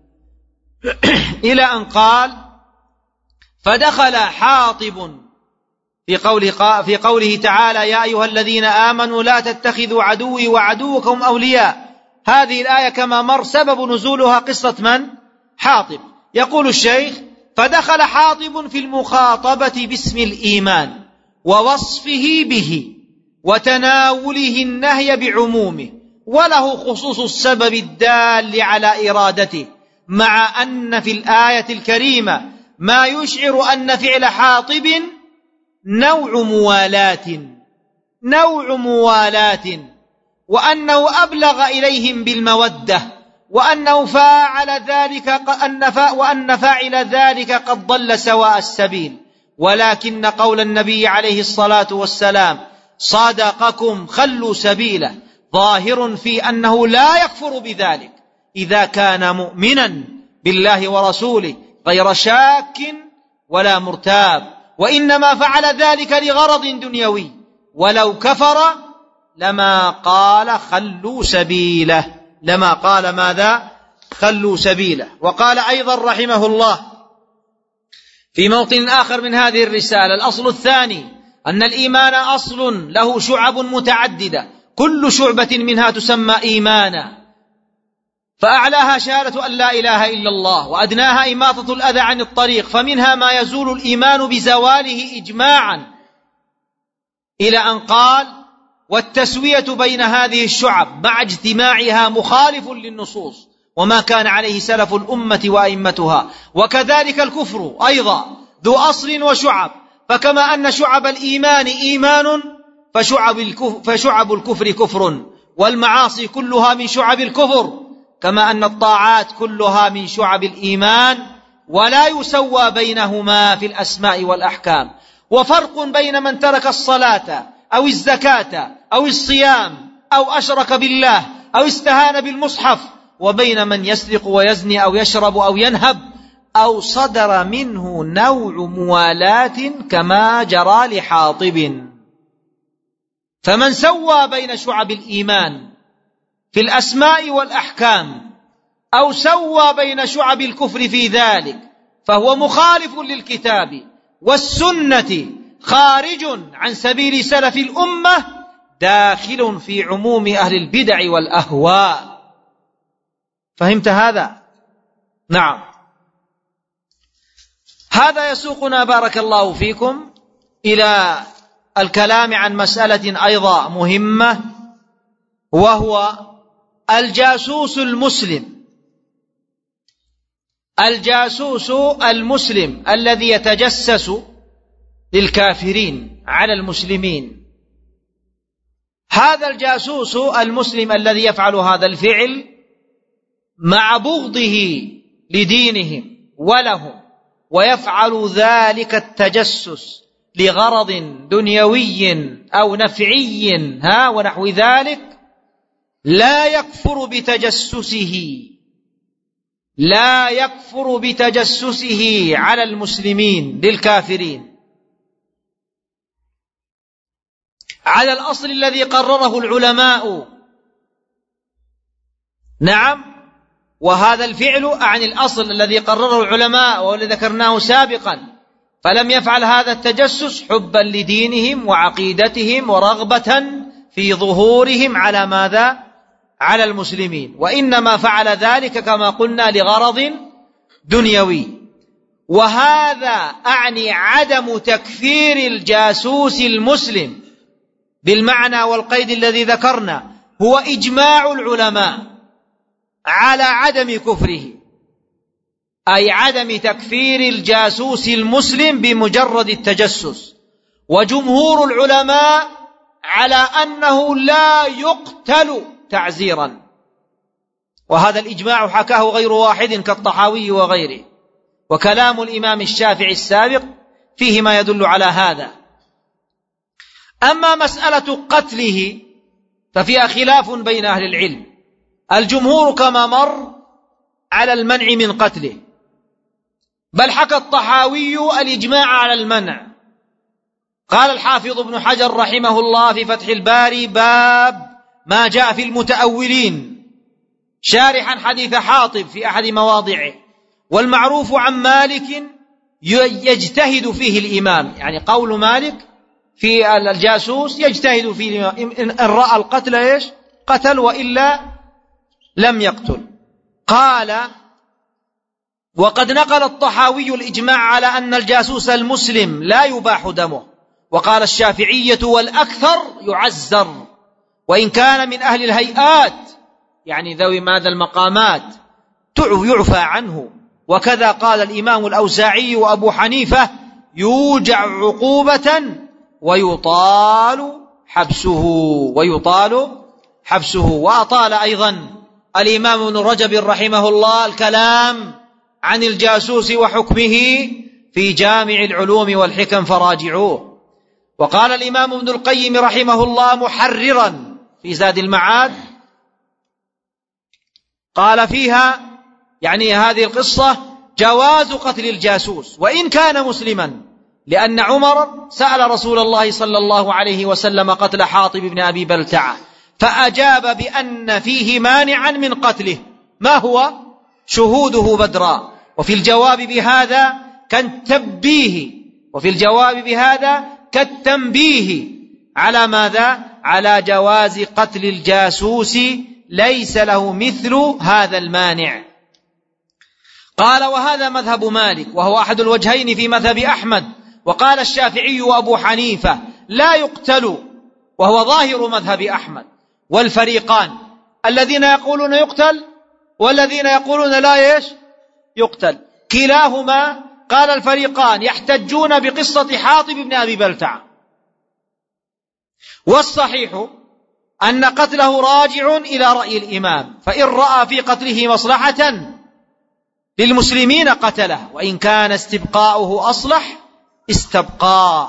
إلى أن قال: فدخل حاطب في قوله, في قوله تعالى: يا أيها الذين آمنوا لا تتخذوا عدوي وعدوكم أولياء. هذه الآية كما مر سبب نزولها قصة من؟ حاطب. يقول الشيخ: فدخل حاطب في المخاطبة باسم الإيمان ووصفه به وتناوله النهي بعمومه، وله خصوص السبب الدال على إرادته، مع أن في الآية الكريمة ما يشعر أن فعل حاطب نوع موالاة نوع موالاة وأنه أبلغ إليهم بالمودة، وأنه فاعل ذلك وأن فاعل ذلك قد ضل سواء السبيل. ولكن قول النبي عليه الصلاة والسلام: صدقكم خلوا سبيله، ظاهر في أنه لا يكفر بذلك إذا كان مؤمنا بالله ورسوله غير شاك ولا مرتاب، وإنما فعل ذلك لغرض دنيوي، ولو كفر لما قال خلوا سبيله لما قال ماذا؟ خلوا سبيله. وقال أيضا رحمه الله في موطن آخر من هذه الرسالة: الأصل الثاني أن الإيمان أصل له شعب متعددة، كل شعبة منها تسمى إيمانا، فأعلاها شهادة أن لا إله إلا الله، وأدناها إماطة الأذى عن الطريق، فمنها ما يزول الإيمان بزواله إجماعا، إلى أن قال: والتسوية بين هذه الشعب مع اجتماعها مخالف للنصوص وما كان عليه سلف الأمة وأئمتها. وكذلك الكفر أيضا ذو أصل وشعب، فكما أن شعب الإيمان إيمان فشعب الكفر, فشعب الكفر كفر، والمعاصي كلها من شعب الكفر، كما أن الطاعات كلها من شعب الإيمان، ولا يسوى بينهما في الأسماء والأحكام. وفرق بين من ترك الصلاة أو الزكاة أو الصيام أو أشرك بالله أو استهان بالمصحف، وبين من يسرق ويزني أو يشرب أو ينهب أو صدر منه نوع موالاة كما جرى لحاطب. فمن سوى بين شعب الإيمان في الأسماء والأحكام أو سوى بين شعب الكفر في ذلك فهو مخالف للكتاب والسنة، خارج عن سبيل سلف الأمة، داخل في عموم أهل البدع والأهواء. فهمت هذا؟ نعم. هذا يسوقنا بارك الله فيكم إلى الكلام عن مسألة أيضا مهمة، وهو الجاسوس المسلم الجاسوس المسلم الذي يتجسس للكافرين على المسلمين. هذا الجاسوس المسلم الذي يفعل هذا الفعل مع بغضه لدينهم ولهم، ويفعل ذلك التجسس لغرض دنيوي أو نفعي ها ونحو ذلك، لا يكفر بتجسسه لا يكفر بتجسسه على المسلمين للكافرين على الأصل الذي قرره العلماء. نعم، وهذا الفعل عن الأصل الذي قرره العلماء والذي ذكرناه سابقا، فلم يفعل هذا التجسس حبا لدينهم وعقيدتهم ورغبة في ظهورهم على ماذا؟ على المسلمين، وإنما فعل ذلك كما قلنا لغرض دنيوي. وهذا أعني عدم تكفير الجاسوس المسلم بالمعنى والقيد الذي ذكرنا، هو إجماع العلماء على عدم كفره، أي عدم تكفير الجاسوس المسلم بمجرد التجسس. وجمهور العلماء على أنه لا يقتل تعزيرا، وهذا الإجماع حكاه غير واحد كالطحاوي وغيره، وكلام الإمام الشافعي السابق فيه ما يدل على هذا. أما مسألة قتله ففيها خلاف بين أهل العلم. الجمهور كما مر على المنع من قتله، بل حكى الطحاوي الإجماع على المنع. قال الحافظ ابن حجر رحمه الله في فتح الباري: باب ما جاء في المتأولين، شارحا حديث حاطب في أحد مواضعه: والمعروف عن مالك يجتهد فيه الإمام، يعني قول مالك في الجاسوس يجتهد فيه إن رأى القتل إيش قتل، وإلا لم يقتل. قال: وقد نقل الطحاوي الإجماع على أن الجاسوس المسلم لا يباح دمه. وقال الشافعية: والأكثر يعزر، وإن كان من أهل الهيئات، يعني ذوي ماذا المقامات، يعفى عنه. وكذا قال الإمام الأوزاعي وأبو حنيفة: يوجع عقوبة ويطال حبسه ويطال حبسه. وأطال أيضا الإمام ابن رجب رحمه الله الكلام عن الجاسوس وحكمه في جامع العلوم والحكم فراجعوه. وقال الإمام ابن القيم رحمه الله محررا في زاد المعاد، قال فيها يعني هذه القصة: جواز قتل الجاسوس وإن كان مسلما، لأن عمر سأل رسول الله صلى الله عليه وسلم قتل حاطب بن أبي بلتعة، فأجاب بأن فيه مانعا من قتله، ما هو؟ شهوده بدرا. وفي الجواب بهذا كالتنبيه وفي الجواب بهذا كالتنبيه على ماذا؟ على جواز قتل الجاسوس ليس له مثل هذا المانع. قال: وهذا مذهب مالك، وهو أحد الوجهين في مذهب أحمد. وقال الشافعي وأبو حنيفة: لا يقتل، وهو ظاهر مذهب أحمد. والفريقان الذين يقولون يقتل والذين يقولون لا يش يقتل، كلاهما قال الفريقان يحتجون بقصة حاطب بن أبي بلتعة. والصحيح أن قتله راجع إلى رأي الإمام، فإن رأى في قتله مصلحة للمسلمين قتله، وإن كان استبقاؤه أصلح استبقاه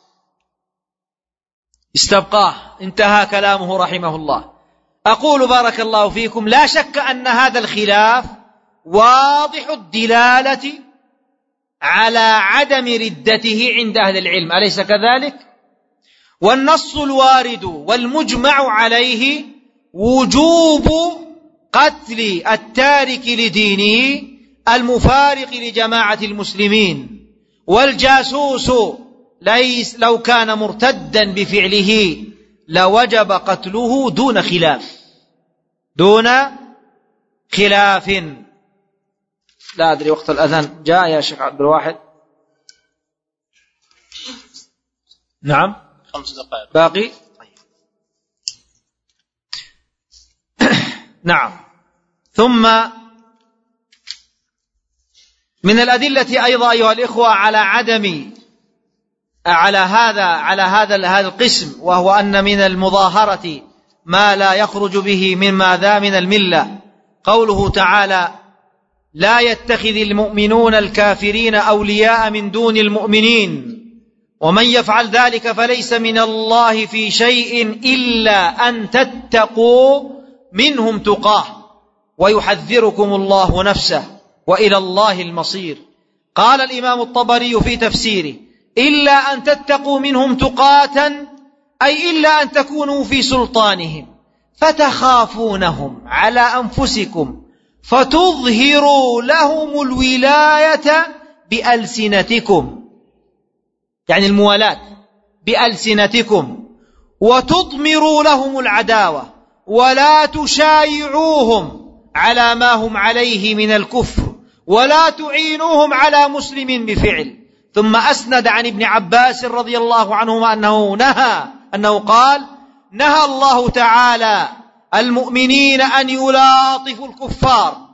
استبقاه انتهى كلامه رحمه الله. أقول بارك الله فيكم: لا شك أن هذا الخلاف واضح الدلالة على عدم ردته عند أهل العلم، أليس كذلك؟ والنص الوارد والمجمع عليه وجوب قتل التارك لدينه المفارق لجماعة المسلمين. والجاسوس ليس لو كان مرتدا بفعله لوجب قتله دون خلاف دون خلاف. لا أدري وقت الأذان جاء يا شيخ عبد الواحد؟ نعم، خمس دقائق باقي. نعم. ثم من الأدلة أيضا أيها الإخوة على عدم على هذا على هذا هذا القسم، وهو أن من المظاهرة ما لا يخرج به من ماذا من الملة، قوله تعالى: لا يتخذ المؤمنون الكافرين أولياء من دون المؤمنين ومن يفعل ذلك فليس من الله في شيء إلا أن تتقوا منهم تقاه ويحذركم الله نفسه وإلى الله المصير. قال الإمام الطبري في تفسيره: إلا أن تتقوا منهم تقاة، أي إلا أن تكونوا في سلطانهم فتخافونهم على أنفسكم فتظهروا لهم الولاية بألسنتكم، يعني الموالاة بألسنتكم، وتضمروا لهم العداوة ولا تشايعوهم على ما هم عليه من الكفر ولا تعينوهم على مسلم بفعل. ثم أسند عن ابن عباس رضي الله عنهما أنه نهى أنه قال: نهى الله تعالى المؤمنين أن يلاطفوا الكفار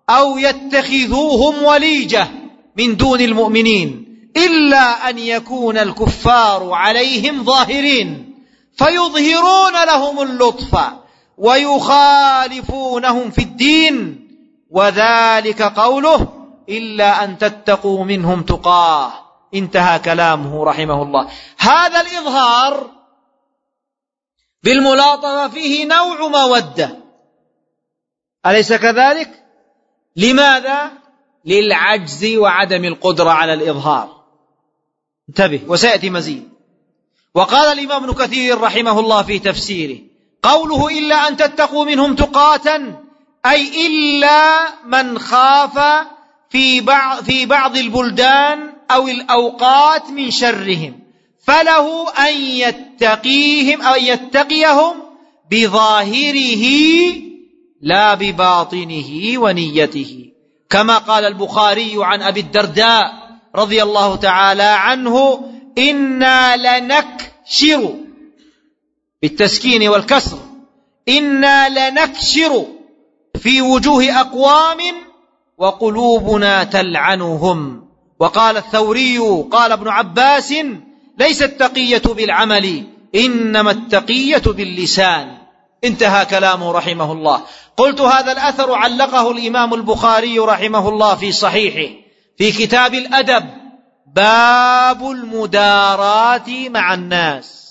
أو يتخذوهم وليجة من دون المؤمنين إلا أن يكون الكفار عليهم ظاهرين فيظهرون لهم اللطف ويخالفونهم في الدين، وذلك قوله إلا أن تتقوا منهم تقاه. انتهى كلامه رحمه الله. هذا الإظهار بالملاطفة فيه نوع مودة، أليس كذلك؟ لماذا؟ للعجز وعدم القدرة على الإظهار. انتبه وسيأتي مزيد. وقال الإمام ابن كثير رحمه الله في تفسيره قوله إلا أن تتقوا منهم تقاة أي إلا من خاف في بعض, في بعض البلدان أو الأوقات من شرهم فله أن يتقيهم أو يتقيهم بظاهره لا بباطنه ونيته، كما قال البخاري عن أبي الدرداء رضي الله تعالى عنه إنا لنكشر بالتسكين والكسر إنا لنكشر في وجوه أقوام وقلوبنا تلعنهم. وقال الثوري قال ابن عباس ليس التقية بالعمل إنما التقية باللسان. انتهى كلامه رحمه الله. قلت هذا الأثر علقه الإمام البخاري رحمه الله في صحيحه في كتاب الأدب باب المدارات مع الناس.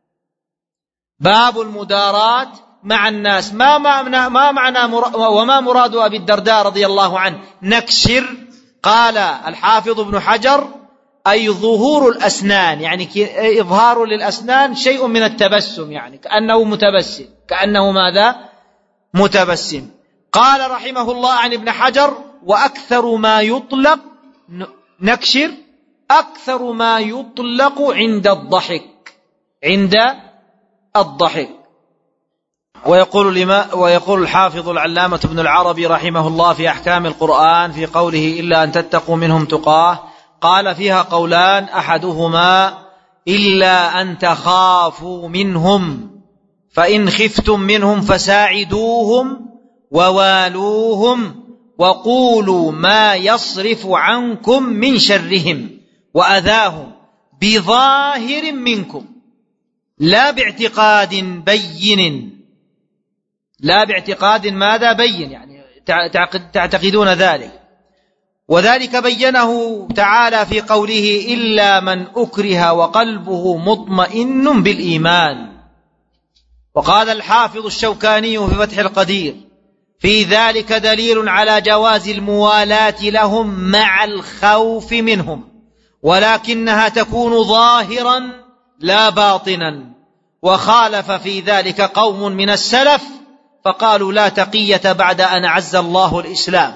باب المدارات مع الناس. ما معنى, ما معنى وما مراد أبي الدرداء رضي الله عنه نكشر؟ قال الحافظ ابن حجر أي ظهور الأسنان، يعني إظهار للأسنان شيء من التبسم، يعني كأنه متبسم، كأنه ماذا؟ متبسم. قال رحمه الله عن ابن حجر وأكثر ما يطلق نكشر أكثر ما يطلق عند الضحك، عند الضحك. ويقول لما ويقول الحافظ العلامة ابن العربي رحمه الله في أحكام القرآن في قوله إلا أن تتقوا منهم تقاه قال فيها قولان أحدهما إلا أن تخافوا منهم فإن خفتم منهم فساعدوهم ووالوهم وقولوا ما يصرف عنكم من شرهم وأذاهم بظاهر منكم لا باعتقاد بين، لا باعتقاد ماذا بين، يعني تعتقدون ذلك. وذلك بينه تعالى في قوله إلا من أكره وقلبه مطمئن بالإيمان. وقال الحافظ الشوكاني في فتح القدير في ذلك دليل على جواز الموالاة لهم مع الخوف منهم، ولكنها تكون ظاهرا لا باطنا. وخالف في ذلك قوم من السلف فقالوا لا تقية بعد أن أعز الله الإسلام.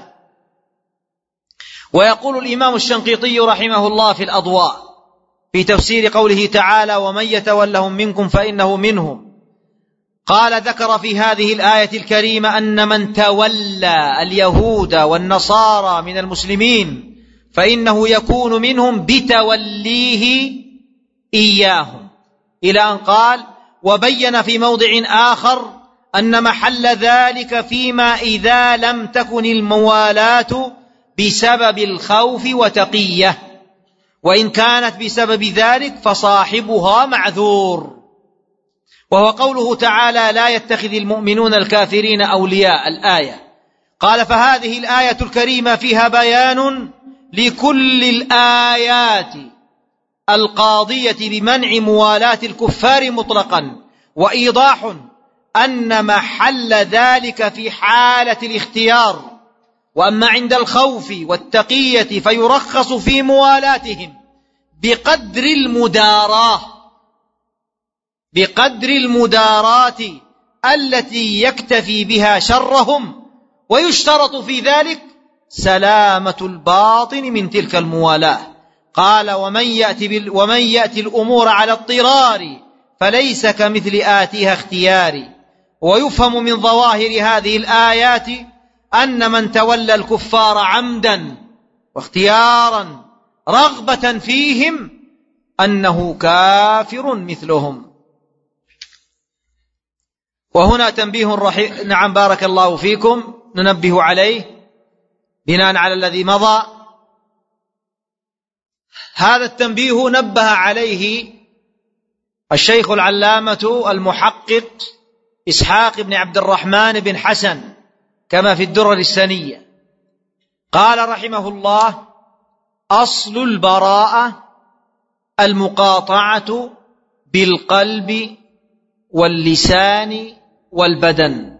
ويقول الإمام الشنقيطي رحمه الله في الأضواء في تفسير قوله تعالى ومن يتولهم منكم فإنه منهم، قال ذكر في هذه الآية الكريمة أن من تولى اليهود والنصارى من المسلمين فإنه يكون منهم بتوليه إياهم، إلى أن قال وبين في موضع آخر أن محل ذلك فيما إذا لم تكن الموالاة بسبب الخوف وتقية، وإن كانت بسبب ذلك فصاحبها معذور. وهو قوله تعالى لا يتخذ المؤمنون الكافرين أولياء الآية. قال فهذه الآية الكريمة فيها بيان لكل الآيات القاضية بمنع موالاة الكفار مطلقا، وإيضاح أن محل ذلك في حالة الاختيار، وأما عند الخوف والتقية فيرخص في موالاتهم بقدر المداراة بقدر المداراة التي يكتفي بها شرهم، ويشترط في ذلك سلامة الباطن من تلك الموالاة. قال ومن يأتي, بال ومن يأتي الأمور على اضطرار فليس كمثل آتيها اختياري. ويفهم من ظواهر هذه الآيات أن من تولى الكفار عمدا واختيارا رغبة فيهم أنه كافر مثلهم. وهنا تنبيه رحيم، نعم بارك الله فيكم، ننبه عليه بناء على الذي مضى. هذا التنبيه نبه عليه الشيخ العلامة المحقق إسحاق بن عبد الرحمن بن حسن كما في الدرر السنية. قال رحمه الله: أصل البراءة المقاطعة بالقلب واللسان والبدن.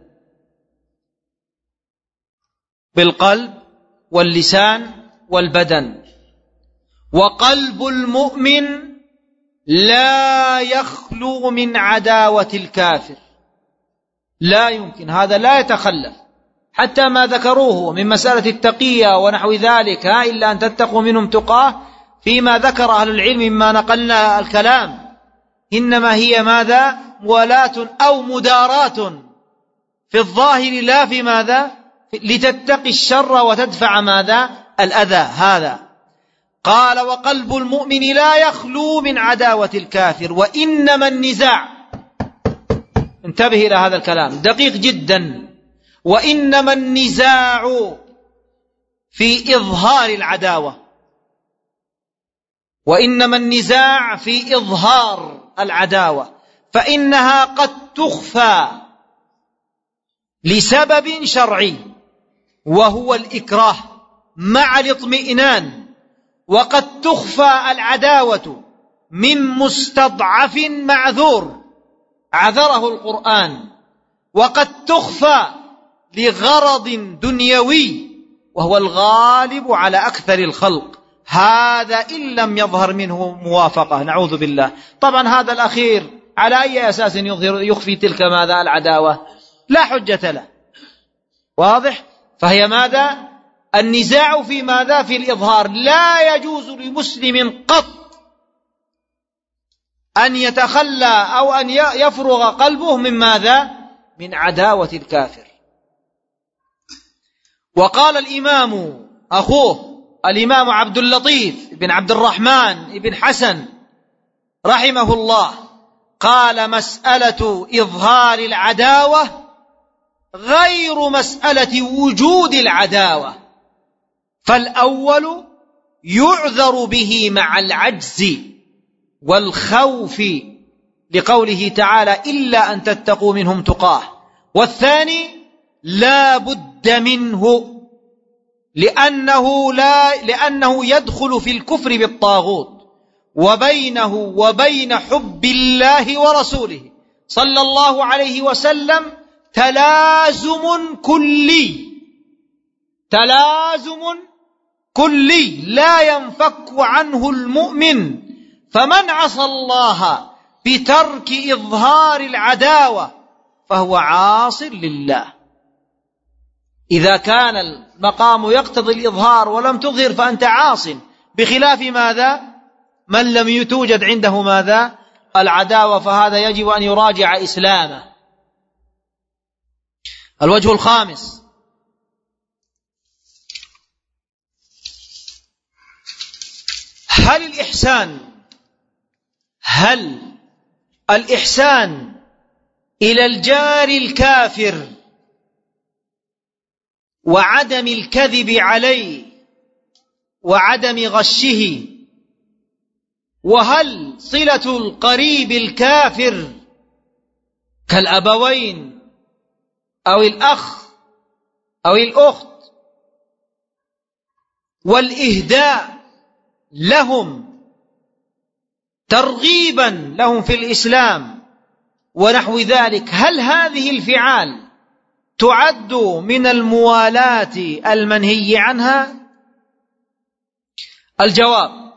بالقلب واللسان والبدن. وقلب المؤمن لا يخلو من عداوة الكافر، لا يمكن، هذا لا يتخلف، حتى ما ذكروه من مسألة التقية ونحو ذلك، إلا أن تتقوا منهم تقاه، فيما ذكر أهل العلم مما نقلنا الكلام، إنما هي ماذا؟ موالاة أو مداراة في الظاهر، لا في ماذا؟ لتتقي الشر وتدفع ماذا؟ الأذى. هذا قال: وقلب المؤمن لا يخلو من عداوة الكافر، وإنما النزاع، انتبه إلى هذا الكلام دقيق جدا، وإنما النزاع في إظهار العداوة، وإنما النزاع في إظهار العداوة، فإنها قد تخفى لسبب شرعي وهو الإكراه مع الاطمئنان، وقد تخفى العداوة من مستضعف معذور عذره القرآن، وقد تخفى لغرض دنيوي وهو الغالب على أكثر الخلق، هذا إن لم يظهر منه موافقة، نعوذ بالله. طبعا هذا الأخير على أي أساس يظهر يخفي تلك ماذا؟ العداوة، لا حجة له، واضح؟ فهي ماذا؟ النزاع في ماذا؟ في الإظهار. لا يجوز لمسلم قط أن يتخلى أو أن يفرغ قلبه من ماذا؟ من عداوة الكافر. وقال الإمام أخوه الإمام عبد اللطيف بن عبد الرحمن بن حسن رحمه الله، قال: مسألة إظهار العداوة غير مسألة وجود العداوة، فالأول يعذر به مع العجز والخوف لقوله تعالى: إلا أن تتقوا منهم تقاه، والثاني لا بد منه لأنه, لا لأنه يدخل في الكفر بالطاغوت، وبينه وبين حب الله ورسوله صلى الله عليه وسلم تلازم كلي، تلازم كلي لا ينفك عنه المؤمن، فمن عصى الله بترك إظهار العداوة فهو عاص لله. إذا كان المقام يقتضي الإظهار ولم تظهر فأنت عاص، بخلاف ماذا؟ من لم توجد عنده ماذا؟ العداوة، فهذا يجب أن يراجع إسلامه. الوجه الخامس: هل الإحسان هل الإحسان إلى الجار الكافر وعدم الكذب عليه وعدم غشه، وهل صلة القريب الكافر كالأبوين أو الأخ أو الأخت والإهداء لهم ترغيبا لهم في الإسلام ونحو ذلك، هل هذه الفعال تعد من الموالاة المنهي عنها؟ الجواب: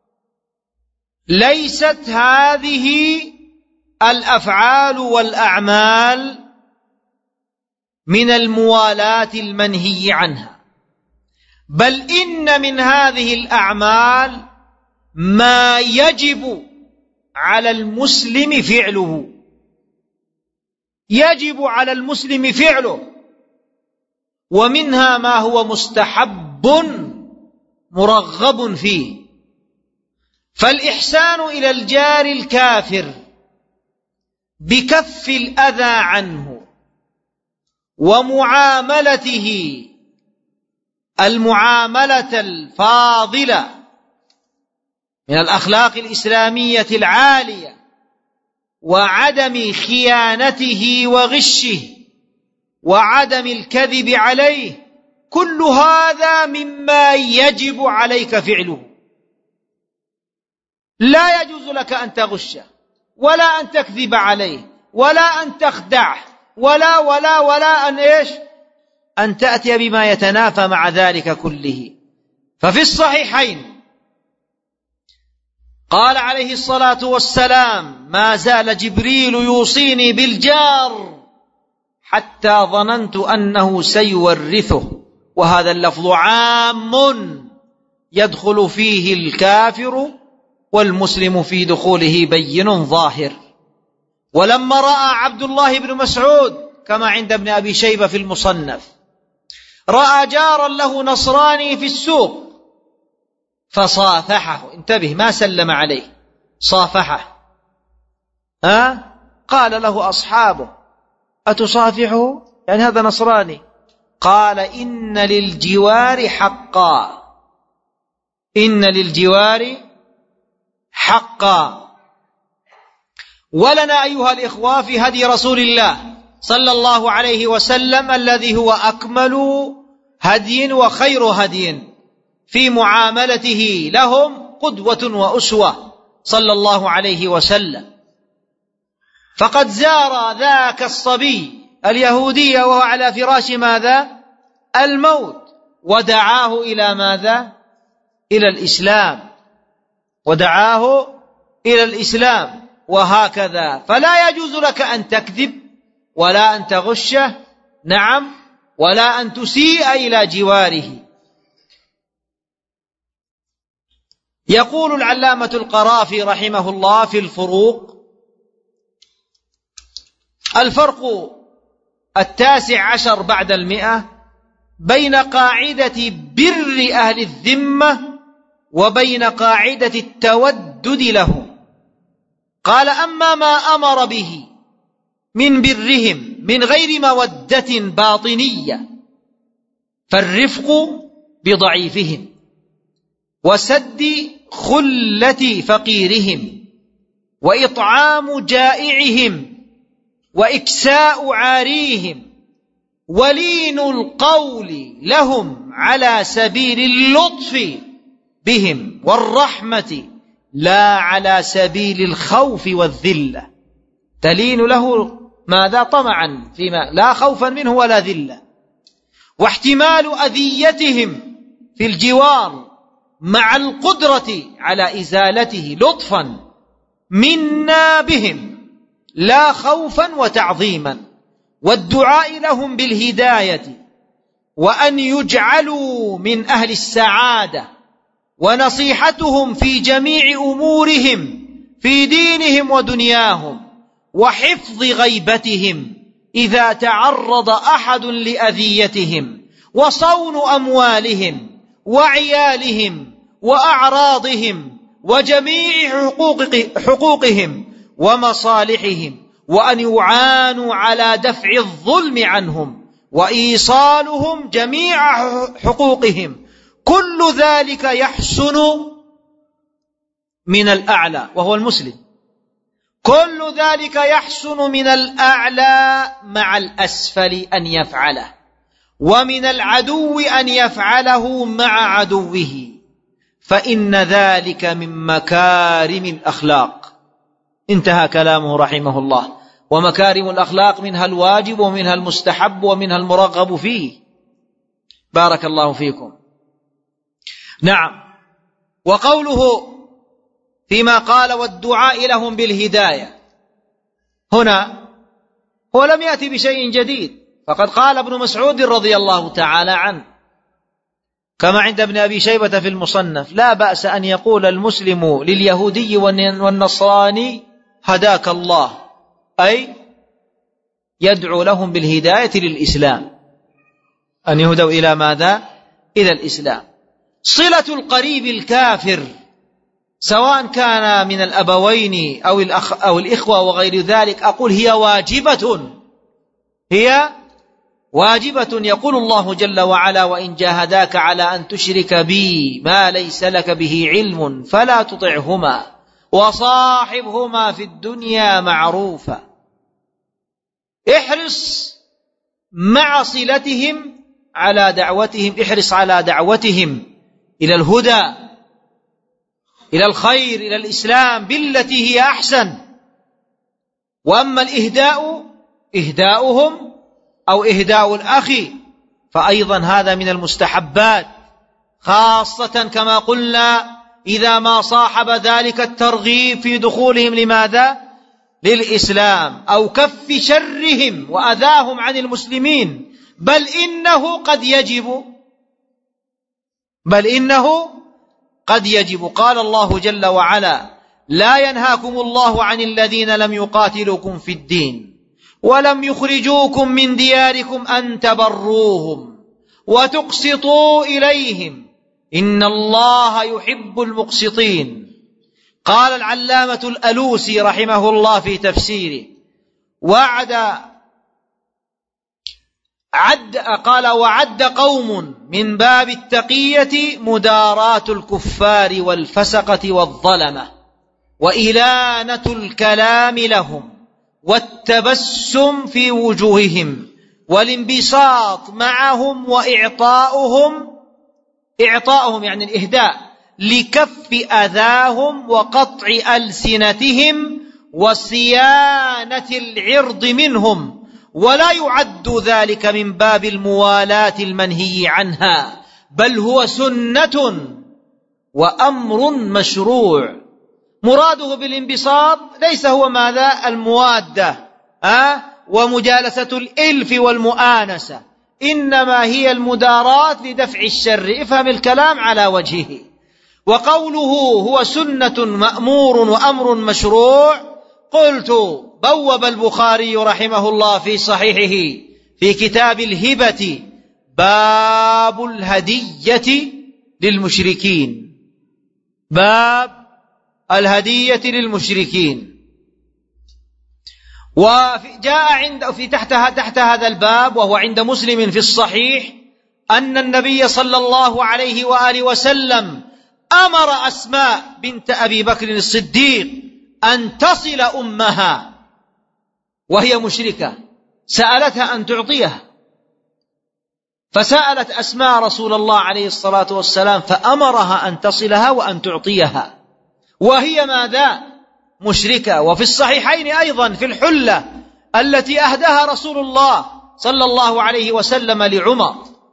ليست هذه الأفعال والأعمال من الموالاة المنهي عنها، بل إن من هذه الأعمال ما يجب على المسلم فعله، يجب على المسلم فعله، ومنها ما هو مستحب مرغب فيه. فالإحسان إلى الجار الكافر بكف الأذى عنه ومعاملته المعاملة الفاضلة من الأخلاق الإسلامية العالية وعدم خيانته وغشه وعدم الكذب عليه، كل هذا مما يجب عليك فعله. لا يجوز لك أن تغشه ولا أن تكذب عليه ولا أن تخدعه ولا ولا ولا أن إيش أن تأتي بما يتنافى مع ذلك كله. ففي الصحيحين قال عليه الصلاة والسلام: ما زال جبريل يوصيني بالجار حتى ظننت أنه سيورثه. وهذا اللفظ عام يدخل فيه الكافر والمسلم في دخوله بين ظاهر. ولما رأى عبد الله بن مسعود كما عند ابن أبي شيبة في المصنف، رأى جارا له نصراني في السوق فصافحه، انتبه ما سلم عليه، صافحه. أه؟ قال له أصحابه: أتصافحه؟ يعني هذا نصراني. قال: إن للجوار حقا، إن للجوار حقا. ولنا أيها الإخوة في هدي رسول الله صلى الله عليه وسلم الذي هو أكمل هدي وخير هدي في معاملته لهم قدوة وأسوة صلى الله عليه وسلم. فقد زار ذاك الصبي اليهودي وهو على فراش ماذا؟ الموت، ودعاه إلى ماذا؟ إلى الإسلام، ودعاه إلى الإسلام. وهكذا فلا يجوز لك أن تكذب ولا أن تغشه، نعم، ولا أن تسيء إلى جواره. يقول العلامة القرافي رحمه الله في الفروق: الفرق التاسع عشر بعد المئة بين قاعدة بر أهل الذمة وبين قاعدة التودد لهم. قال: أما ما أمر به من برهم من غير مودة باطنية فالرفق بضعيفهم وسد خلة فقيرهم وإطعام جائعهم وإكساء عاريهم ولين القول لهم على سبيل اللطف بهم والرحمة لا على سبيل الخوف والذلة. تلين له ماذا؟ طمعا فيما لا خوفا منه ولا ذلة. واحتمال أذيتهم في الجوار مع القدرة على إزالته لطفا منا بهم لا خوفا وتعظيما. والدعاء لهم بالهداية وأن يجعلوا من أهل السعادة ونصيحتهم في جميع أمورهم في دينهم ودنياهم وحفظ غيبتهم إذا تعرض أحد لأذيتهم وصون أموالهم وعيالهم وأعراضهم وجميع حقوق حقوقهم ومصالحهم، وأن يعانوا على دفع الظلم عنهم وإيصالهم جميع حقوقهم. كل ذلك يحسن من الأعلى وهو المسلم، كل ذلك يحسن من الأعلى مع الأسفل أن يفعله، ومن العدو أن يفعله مع عدوه، فإن ذلك من مكارم الأخلاق. انتهى كلامه رحمه الله. ومكارم الأخلاق منها الواجب ومنها المستحب ومنها المرغب فيه. بارك الله فيكم. نعم. وقوله فيما قال: والدعاء لهم بالهداية، هنا هو لم يأتي بشيء جديد، فقد قال ابن مسعود رضي الله تعالى عنه كما عند ابن أبي شيبة في المصنف: لا بأس أن يقول المسلم لليهودي والنصراني هداك الله، أي يدعو لهم بالهداية للإسلام، أن يهدوا إلى ماذا؟ إلى الإسلام. صلة القريب الكافر سواء كان من الأبوين أو الأخ أو الإخوة وغير ذلك، أقول هي واجبة، هي واجبة. يقول الله جل وعلا: وإن جاهداك على أن تشرك بي ما ليس لك به علم فلا تطعهما وصاحبهما في الدنيا معروفا. احرص مع صلتهم على دعوتهم، احرص على دعوتهم إلى الهدى، إلى الخير، إلى الإسلام بالتي هي أحسن. وأما الإهداء إهداؤهم أو إهداء الأخ فأيضا هذا من المستحبات، خاصة كما قلنا إذا ما صاحب ذلك الترغيب في دخولهم لماذا؟ للإسلام، أو كف شرهم وأذاهم عن المسلمين. بل إنه قد يجب بل إنه قد يجب قال الله جل وعلا: لا ينهاكم الله عن الذين لم يقاتلوكم في الدين ولم يخرجوكم من دياركم أن تبروهم وتقسطوا إليهم إن الله يحب المقسطين. قال العلامة الألوسي رحمه الله في تفسيره: وعد عد قال وعد قوم من باب التقية مداراة الكفار والفسقة والظلمة وإلانة الكلام لهم والتبسم في وجوههم والانبساط معهم وإعطاؤهم إعطاؤهم يعني الإهداء لكف أذاهم وقطع ألسنتهم وصيانة العرض منهم، ولا يعد ذلك من باب الموالاة المنهي عنها، بل هو سنة وأمر مشروع. مراده بالانبساط ليس هو ماذا؟ الموادة أه؟ ومجالسة الإلف والمؤانسة، إنما هي المداراة لدفع الشر. افهم الكلام على وجهه. وقوله هو سنة مأمور وأمر مشروع، قلت بوب البخاري رحمه الله في صحيحه في كتاب الهبة باب الهدية للمشركين، باب الهدية للمشركين. وجاء عند في تحت تحت هذا الباب وهو عند مسلم في الصحيح أن النبي صلى الله عليه وآله وسلم أمر أسماء بنت أبي بكر الصديق أن تصل أمها وهي مشركة، سألتها أن تعطيها، فسألت أسماء رسول الله عليه الصلاة والسلام فأمرها أن تصلها وأن تعطيها وهي ماذا؟ مشركة. وفي الصحيحين أيضا في الحلة التي أهداها رسول الله صلى الله عليه وسلم لعمر،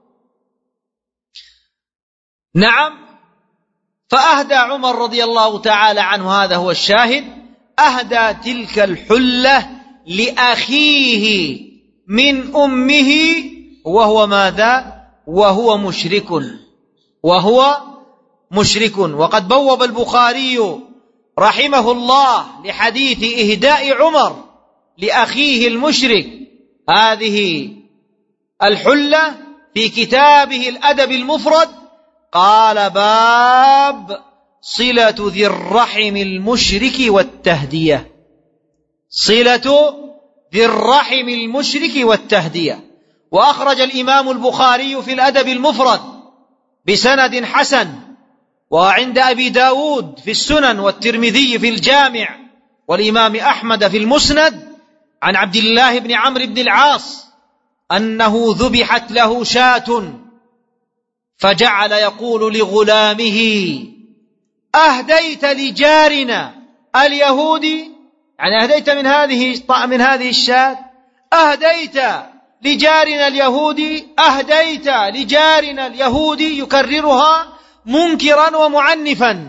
نعم، فأهدى عمر رضي الله تعالى عنه، هذا هو الشاهد، أهدى تلك الحلة لأخيه من أمه وهو ماذا؟ وهو مشرك وهو مشرك. وقد بوب البخاري رحمه الله لحديث إهداء عمر لأخيه المشرك هذه الحلة في كتابه الأدب المفرد، قال: باب صلة ذي الرحم المشرك والتهدية، صلة ذي الرحم المشرك والتهدية. وأخرج الإمام البخاري في الأدب المفرد بسند حسن، وعند أبي داود في السنن، والترمذي في الجامع، والإمام أحمد في المسند، عن عبد الله بن عمرو بن العاص أنه ذبحت له شاة فجعل يقول لغلامه: أهديت لجارنا اليهودي، يعني أهديت من هذه من هذه الشاة، أهديت لجارنا اليهودي، أهديت لجارنا اليهودي، يكررها منكرا ومعنفا.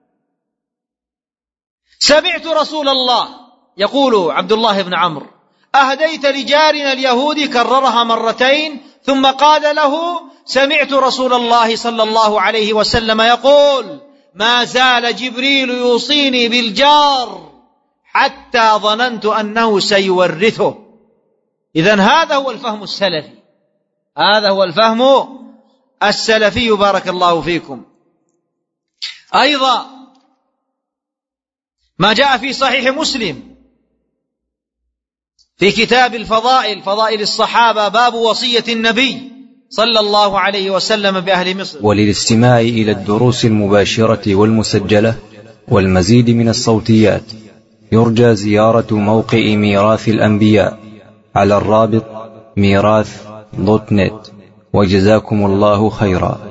سمعت رسول الله، يقول عبد الله بن عمرو: أهديت لجارنا اليهودي، كررها مرتين، ثم قال له: سمعت رسول الله صلى الله عليه وسلم يقول: ما زال جبريل يوصيني بالجار حتى ظننت أنه سيورثه. إذن هذا هو الفهم السلفي، هذا هو الفهم السلفي، بارك الله فيكم. أيضا ما جاء في صحيح مسلم في كتاب الفضائل، فضائل الصحابة، باب وصية النبي صلى الله عليه وسلم بأهل مصر. وللاستماع إلى الدروس المباشرة والمسجلة والمزيد من الصوتيات يرجى زيارة موقع ميراث الأنبياء على الرابط ميراث دوت نت. وجزاكم الله خيرا.